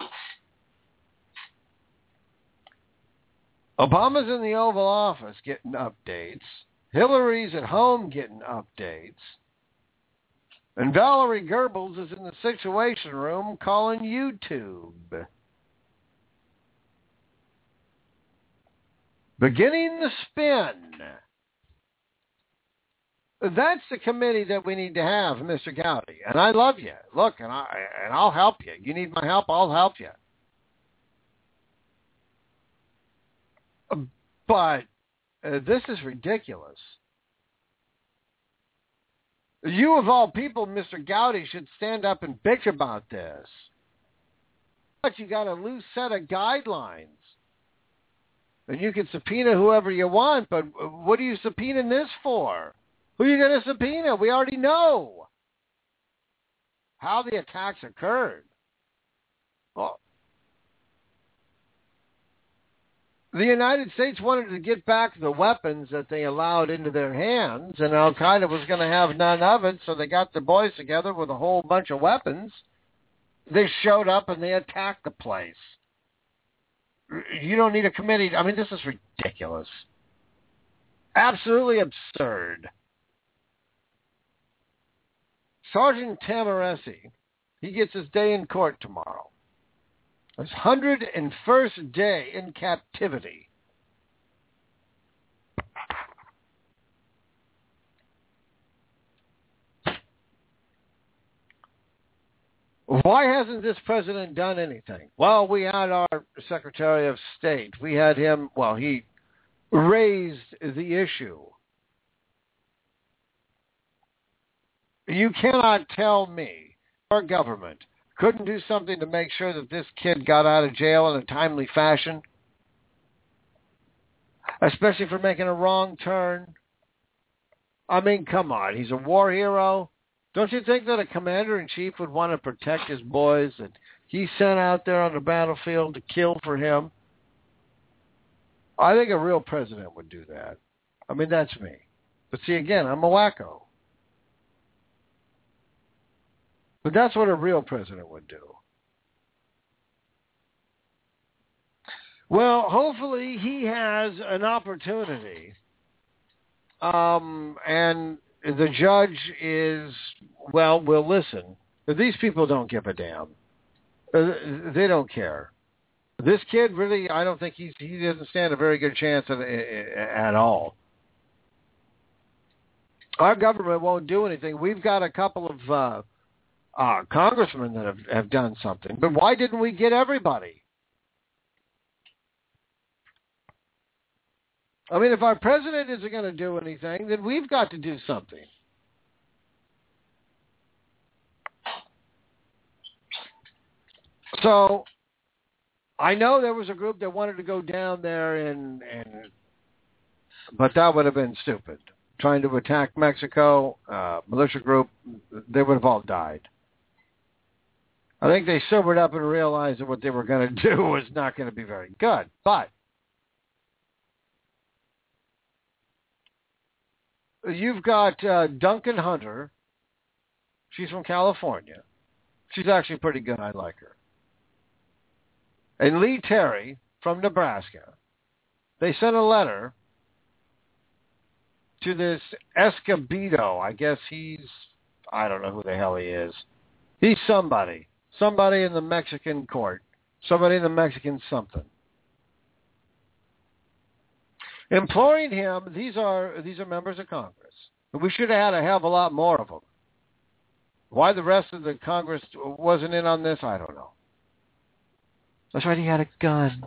Obama's in the Oval Office getting updates. Hillary's at home getting updates. And Valerie Goebbels is in the Situation Room calling YouTube. Beginning the spin. That's the committee that we need to have, Mister Gowdy. And I love you. Look, and, I, and I'll help you. You need my help, I'll help you. But uh, this is ridiculous. You, of all people, Mister Gowdy, should stand up and bitch about this. But you got a loose set of guidelines. And you can subpoena whoever you want, but what are you subpoenaing this for? Who are you going to subpoena? We already know how the attacks occurred. Well, the United States wanted to get back the weapons that they allowed into their hands, and Al-Qaeda was going to have none of it, so they got the boys together with a whole bunch of weapons. They showed up and they attacked the place. You don't need a committee. I mean, this is ridiculous. Absolutely absurd. Sergeant Tamaresi, he gets his day in court tomorrow. His one hundred first day in captivity. Why hasn't this president done anything? Well, we had our Secretary of State. We had him, well, he raised the issue. You cannot tell me our government couldn't do something to make sure that this kid got out of jail in a timely fashion, especially for making a wrong turn. I mean, come on. He's a war hero. Don't you think that a commander-in-chief would want to protect his boys that he sent out there on the battlefield to kill for him? I think a real president would do that. I mean, that's me. But see, again, I'm a wacko. But that's what a real president would do. Well, hopefully he has an opportunity. Um, and the judge is, well, will listen. These people don't give a damn. They don't care. This kid really, I don't think he's, he doesn't stand a very good chance at, at all. Our government won't do anything. We've got a couple of uh, uh, congressmen that have, have done something. But why didn't we get everybody? I mean, if our president isn't going to do anything, then we've got to do something. So I know there was a group that wanted to go down there, and, and but that would have been stupid. Trying to attack Mexico, uh, militia group, they would have all died. I think they sobered up and realized that what they were going to do was not going to be very good. But you've got uh, Duncan Hunter. She's from California. She's actually pretty good. I like her. And Lee Terry from Nebraska. They sent a letter to this Escobedo. I guess he's, I don't know who the hell he is. He's somebody. Somebody in the Mexican court. Somebody in the Mexican something. Imploring him, these are these are members of Congress. We should have had a hell of a lot more of them. Why the rest of the Congress wasn't in on this, I don't know. That's right, he had a gun.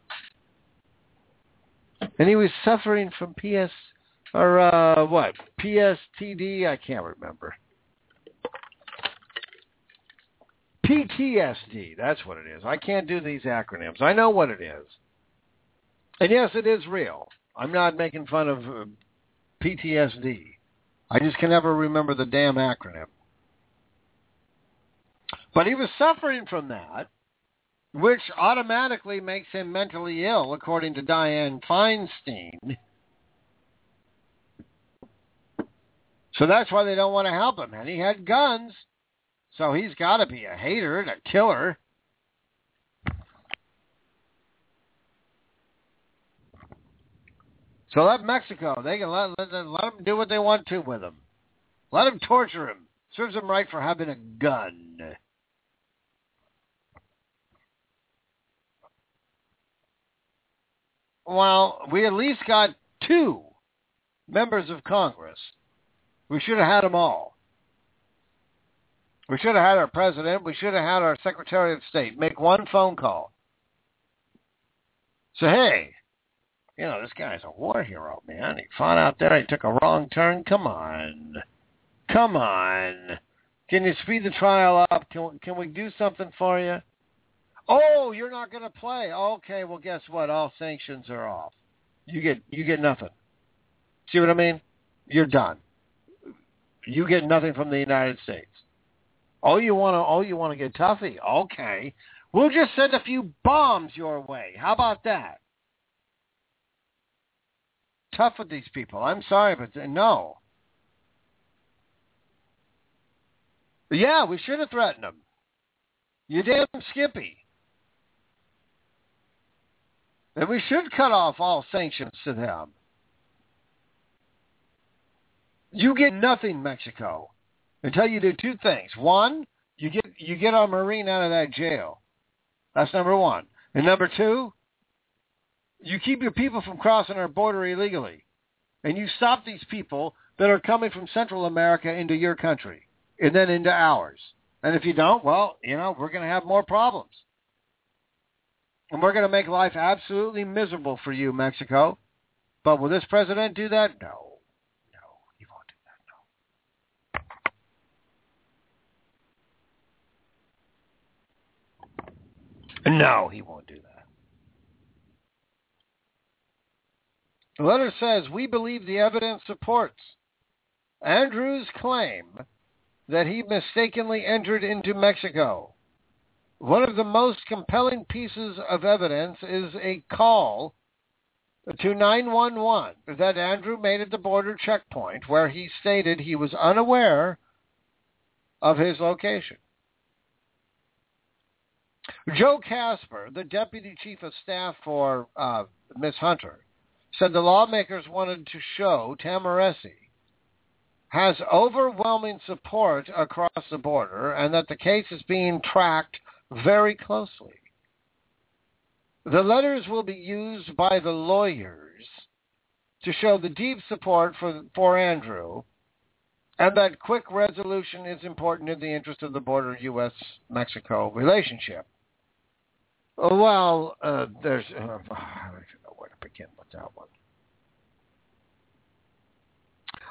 And he was suffering from P S, or uh, what, P S T D? I can't remember. P T S D, that's what it is. I can't do these acronyms. I know what it is. And yes, it is real. I'm not making fun of uh, P T S D. I just can never remember the damn acronym. But he was suffering from that, which automatically makes him mentally ill, according to Dianne Feinstein. So that's why they don't want to help him. And he had guns, so he's got to be a hater and a killer. So let Mexico, they can let, let, let them do what they want to with him. Let them torture him. Serves him right for having a gun. Well, we at least got two members of Congress. We should have had them all. We should have had our president. We should have had our Secretary of State make one phone call. So, hey, you know, this guy's a war hero, man. He fought out there. He took a wrong turn. Come on. Come on. Can you speed the trial up? Can, can we do something for you? Oh, you're not going to play. Okay, well, guess what? All sanctions are off. You get you get nothing. See what I mean? You're done. You get nothing from the United States. Oh, you want to? Oh, you want to get toughy? Okay, we'll just send a few bombs your way. How about that? Tough with these people. I'm sorry, but no. Yeah, we should have threatened them. You damn skippy. And we should cut off all sanctions to them. You get nothing, Mexico, until you do two things. One, you get you get our Marine out of that jail. That's number one. And number two, you keep your people from crossing our border illegally. And you stop these people that are coming from Central America into your country and then into ours. And if you don't, well, you know, we're going to have more problems. And we're going to make life absolutely miserable for you, Mexico. But will this president do that? No. No, he won't do that, no. No, he won't do that. The letter says, we believe the evidence supports Andrew's claim that he mistakenly entered into Mexico. One of the most compelling pieces of evidence is a call to nine one one that Andrew made at the border checkpoint where he stated he was unaware of his location. Joe Casper, the deputy chief of staff for uh, Miz Hunter, said the lawmakers wanted to show Tamaresi has overwhelming support across the border and that the case is being tracked very closely. The letters will be used by the lawyers to show the deep support for, for Andrew and that quick resolution is important in the interest of the border U S Mexico relationship. Well, uh, there's... Uh, I don't know where to begin with that one.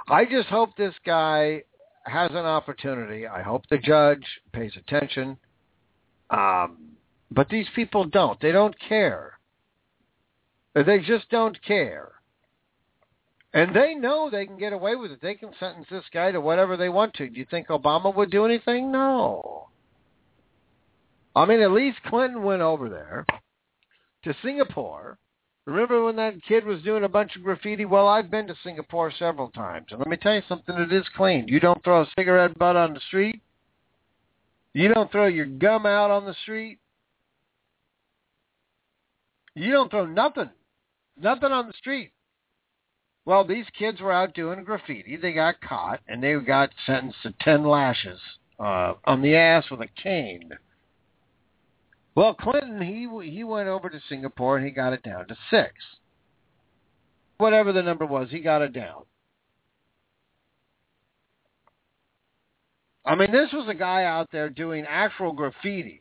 I just hope this guy has an opportunity. I hope the judge pays attention. Um, but these people don't. They don't care. They just don't care. And they know they can get away with it. They can sentence this guy to whatever they want to. Do you think Obama would do anything? No. I mean, at least Clinton went over there to Singapore. Remember when that kid was doing a bunch of graffiti? Well, I've been to Singapore several times. And let me tell you something, it is clean. You don't throw a cigarette butt on the street. You don't throw your gum out on the street. You don't throw nothing. Nothing on the street. Well, these kids were out doing graffiti. They got caught, and they got sentenced to ten lashes uh, on the ass with a cane. Well, Clinton, he he went over to Singapore, and he got it down to six. Whatever the number was, he got it down. I mean, this was a guy out there doing actual graffiti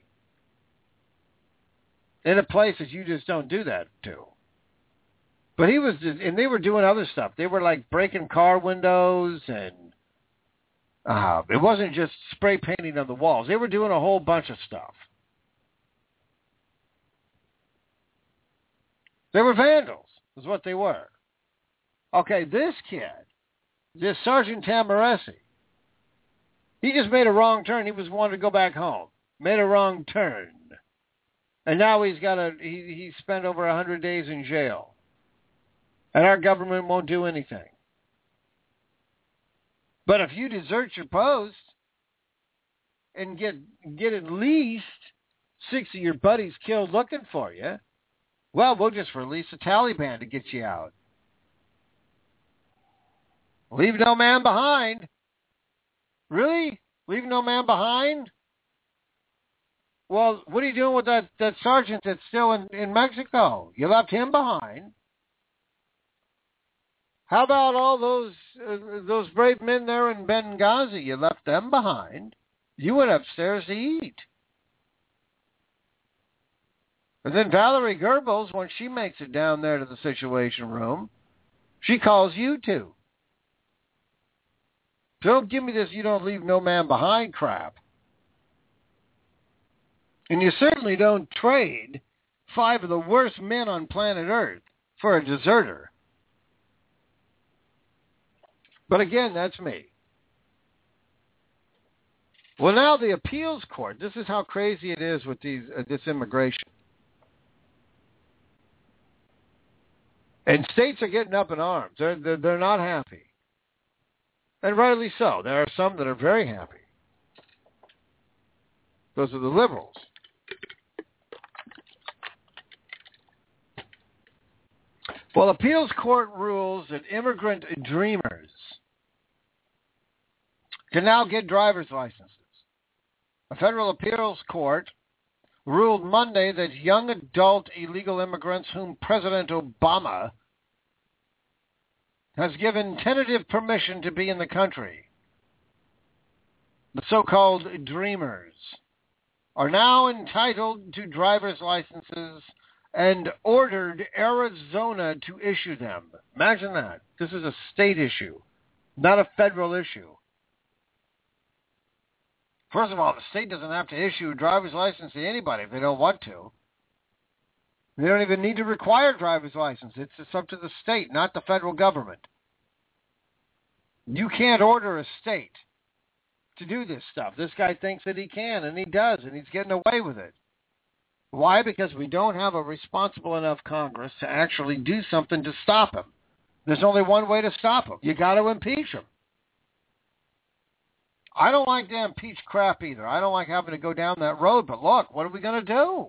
in a place that you just don't do that to. But he was, and they were doing other stuff. They were like breaking car windows, and uh, it wasn't just spray painting on the walls. They were doing a whole bunch of stuff. They were vandals, is what they were. Okay, this kid, this Sergeant Tamaresi, he just made a wrong turn. He was wanting to go back home. Made a wrong turn. And now he's got a, he, he spent over one hundred days in jail. And our government won't do anything. But if you desert your post and get get at least six of your buddies killed looking for you, well, we'll just release the Taliban to get you out. Leave no man behind. Really? Leave no man behind? Well, what are you doing with that, that sergeant that's still in, in Mexico? You left him behind. How about all those uh, those brave men there in Benghazi? You left them behind. You went upstairs to eat. And then Valerie Goebbels, when she makes it down there to the Situation Room, she calls you two. So don't give me this you don't leave no man behind crap. And you certainly don't trade five of the worst men on planet Earth for a deserter. But again, that's me. Well, now the appeals court, this is how crazy it is with these uh, this immigration. And states are getting up in arms. They're, they're, they're not happy. And rightly so. There are some that are very happy. Those are the liberals. Well, appeals court rules that immigrant dreamers can now get driver's licenses. A federal appeals court ruled Monday that young adult illegal immigrants whom President Obama has given tentative permission to be in the country, the so-called dreamers, are now entitled to driver's licenses and ordered Arizona to issue them. Imagine that. This is a state issue, not a federal issue. First of all, the state doesn't have to issue a driver's license to anybody if they don't want to. They don't even need to require a driver's license. It's just up to the state, not the federal government. You can't order a state to do this stuff. This guy thinks that he can, and he does, and he's getting away with it. Why? Because we don't have a responsible enough Congress to actually do something to stop him. There's only one way to stop him. You got to impeach him. I don't like the impeach crap either. I don't like having to go down that road, but look, what are we going to do?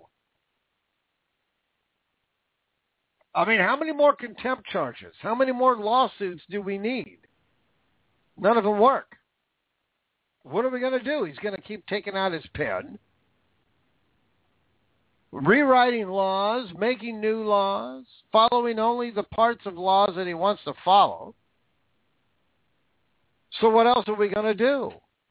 I mean, how many more contempt charges? How many more lawsuits do we need? None of them work. What are we going to do? He's going to keep taking out his pen, rewriting laws, making new laws, following only the parts of laws that he wants to follow. So what else are we going to do?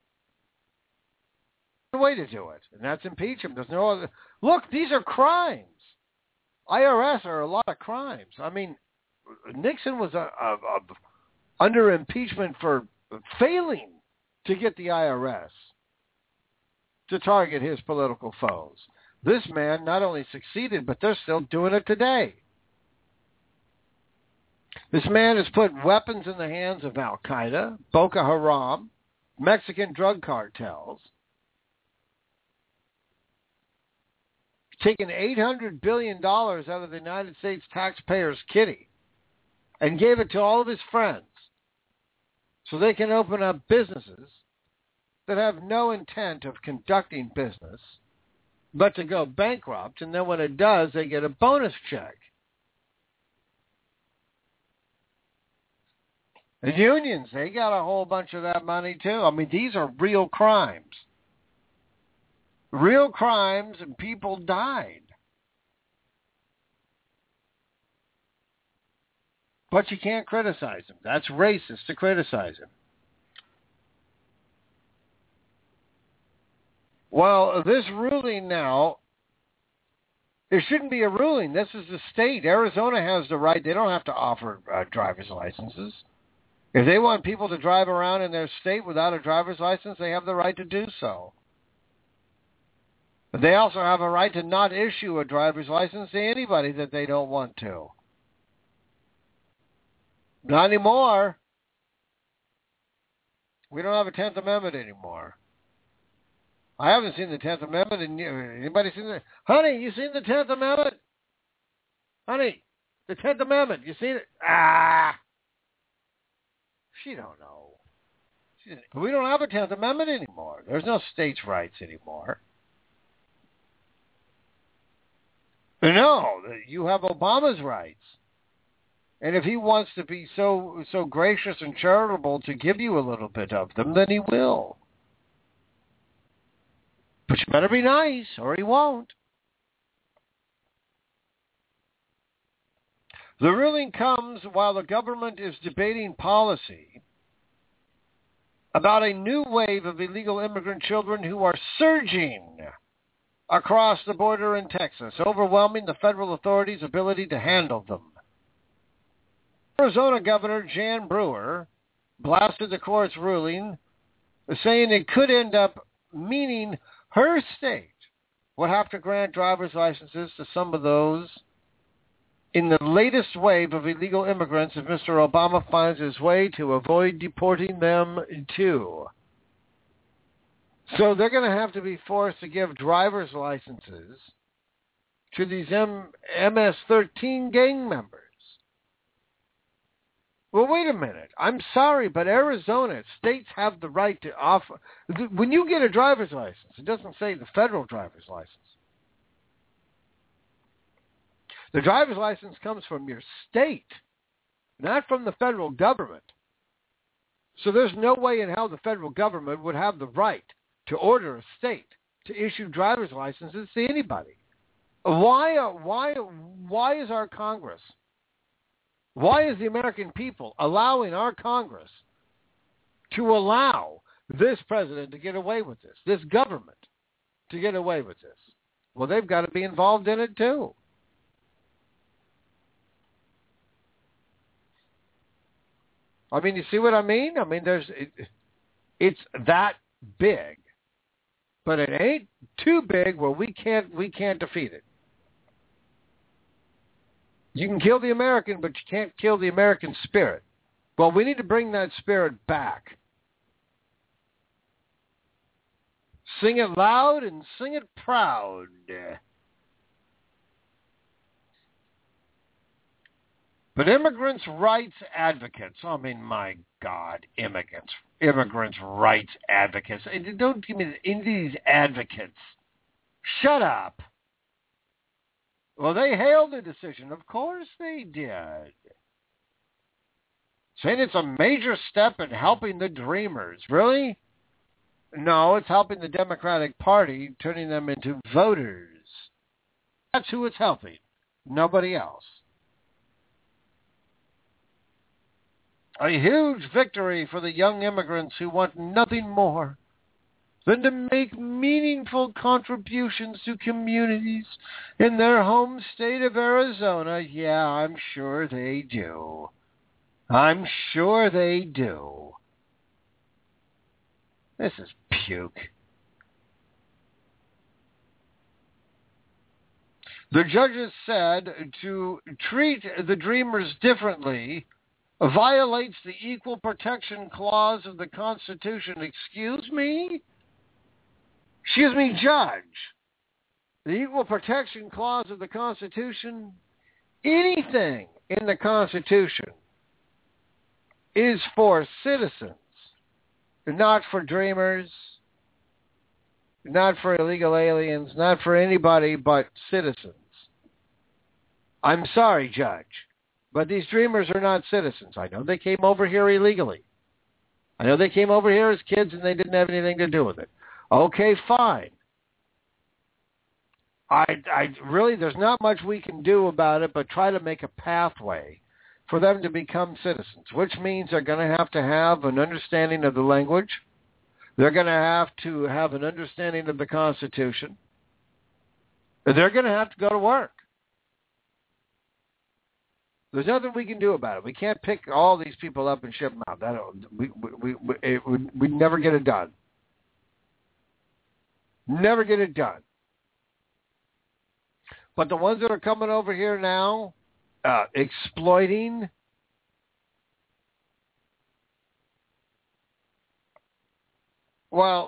Way to do it, and that's impeach him. There's no other. Look, these are crimes. I R S are a lot of crimes. I mean, Nixon was a, a, a under impeachment for failing to get the I R S to target his political foes. This man not only succeeded, but they're still doing it today. This man has put weapons in the hands of Al-Qaeda, Boko Haram, Mexican drug cartels, taken eight hundred billion dollars out of the United States taxpayers' kitty and gave it to all of his friends so they can open up businesses that have no intent of conducting business but to go bankrupt, and then when it does, they get a bonus check. The unions, they got a whole bunch of that money too. I mean, these are real crimes. Real crimes, and people died. But you can't criticize him. That's racist to criticize him. Well, this ruling now, it shouldn't be a ruling. This is the state. Arizona has the right. They don't have to offer uh, driver's licenses. If they want people to drive around in their state without a driver's license, they have the right to do so. But they also have a right to not issue a driver's license to anybody that they don't want to. Not anymore. We don't have a tenth Amendment anymore. I haven't seen the tenth Amendment. In, anybody seen it? Honey, you seen the tenth Amendment? Honey, the tenth Amendment. You seen it? Ah. She don't know. She didn't. We don't have a tenth Amendment anymore. There's no states' rights anymore. No, you have Obama's rights. And if he wants to be so so gracious and charitable to give you a little bit of them, then he will. But you better be nice, or he won't. The ruling comes while the government is debating policy about a new wave of illegal immigrant children who are surging across the border in Texas, overwhelming the federal authorities' ability to handle them. Arizona Governor Jan Brewer blasted the court's ruling, saying it could end up meaning her state would have to grant driver's licenses to some of those in the latest wave of illegal immigrants if Mister Obama finds his way to avoid deporting them too. So they're going to have to be forced to give driver's licenses to these M- MS thirteen gang members. Well, wait a minute. I'm sorry, but Arizona, states have the right to offer. When you get a driver's license, it doesn't say the federal driver's license. The driver's license comes from your state, not from the federal government. So there's no way in hell the federal government would have the right to order a state to issue driver's licenses to anybody. Why, why, why is our Congress, why is the American people allowing our Congress to allow this president to get away with this, this government to get away with this? Well, they've got to be involved in it too. I mean, you see what I mean? I mean, there's it, it's that big, but it ain't too big where we can't we can't defeat it. You can kill the American, but you can't kill the American spirit. Well, we need to bring that spirit back. Sing it loud and sing it proud. But immigrants' rights advocates, I mean, my God, immigrants, immigrants' rights advocates. Don't give me the, these advocates. Shut up. Well, they hailed the decision. Of course they did. Saying it's a major step in helping the Dreamers. Really? No, it's helping the Democratic Party, turning them into voters. That's who it's helping. Nobody else. A huge victory for the young immigrants who want nothing more than to make meaningful contributions to communities in their home state of Arizona. Yeah, I'm sure they do. I'm sure they do. This is puke. The judges said to treat the Dreamers differently violates the Equal Protection Clause of the Constitution. Excuse me? Excuse me, Judge. The Equal Protection Clause of the Constitution, anything in the Constitution is for citizens, not for dreamers, not for illegal aliens, not for anybody but citizens. I'm sorry, Judge, but these dreamers are not citizens. I know they came over here illegally. I know they came over here as kids and they didn't have anything to do with it. Okay, fine. I, I really, there's not much we can do about it but try to make a pathway for them to become citizens, which means they're going to have to have an understanding of the language. They're going to have to have an understanding of the Constitution. They're going to have to go to work. There's nothing we can do about it. We can't pick all these people up and ship them out. That, we, we, we, it, we, we never get it done. Never get it done. But the ones that are coming over here now, uh, exploiting, well,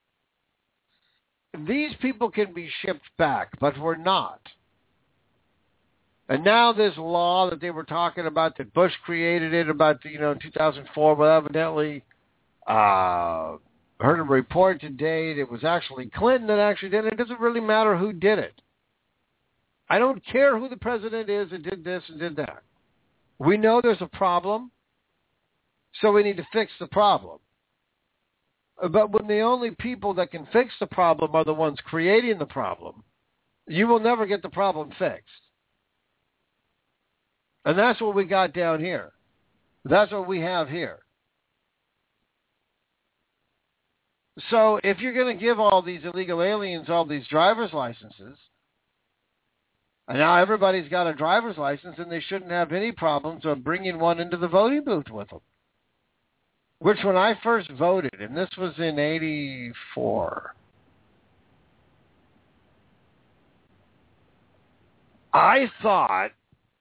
these people can be shipped back, but we're not. And now this law that they were talking about, that Bush created it about, you know, two thousand four, well, evidently, uh, heard a report today that it was actually Clinton that actually did it. It doesn't really matter who did it. I don't care who the president is that did this and did that. We know there's a problem, so we need to fix the problem. But when the only people that can fix the problem are the ones creating the problem, you will never get the problem fixed. And that's what we got down here. That's what we have here. So if you're going to give all these illegal aliens all these driver's licenses, and now everybody's got a driver's license and they shouldn't have any problems of bringing one into the voting booth with them. Which when I first voted, and this was in eighty-four, I thought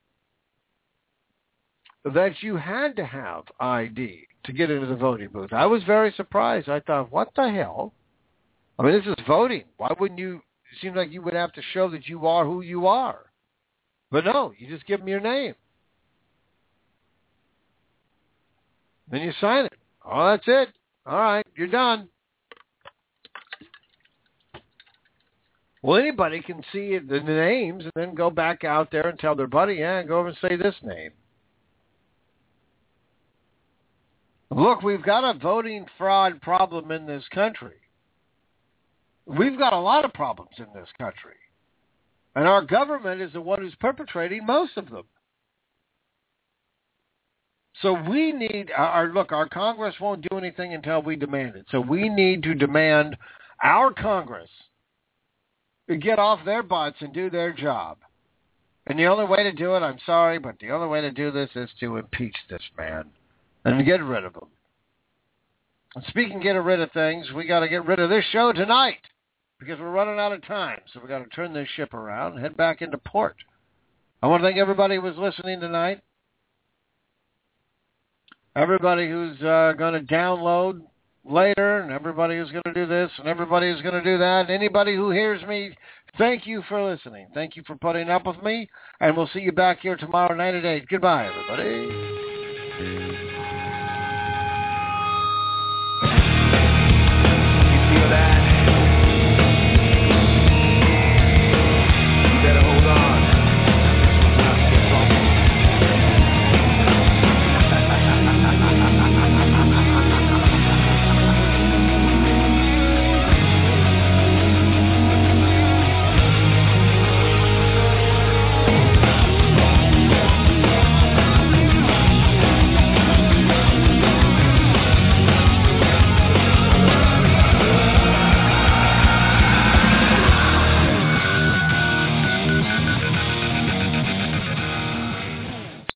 that you had to have I D to get into the voting booth. I was very surprised. I thought, what the hell? I mean, this is voting. Why wouldn't you? It seems like you would have to show that you are who you are. But no, you just give them your name. Then you sign it. Oh, that's it. All right, you're done. Well, anybody can see the names and then go back out there and tell their buddy, yeah, go over and say this name. Look, we've got a voting fraud problem in this country. We've got a lot of problems in this country. And our government is the one who's perpetrating most of them. So we need, our look, our Congress won't do anything until we demand it. So we need to demand our Congress to get off their butts and do their job. And the only way to do it, I'm sorry, but the only way to do this is to impeach this man and get rid of him. And speaking of getting rid of things, we got to get rid of this show tonight because we're running out of time. So we got to turn this ship around and head back into port. I want to thank everybody who was listening tonight. Everybody who's uh, going to download later, and everybody who's going to do this, and everybody who's going to do that, and anybody who hears me, thank you for listening. Thank you for putting up with me, and we'll see you back here tomorrow night at eight. Goodbye, everybody.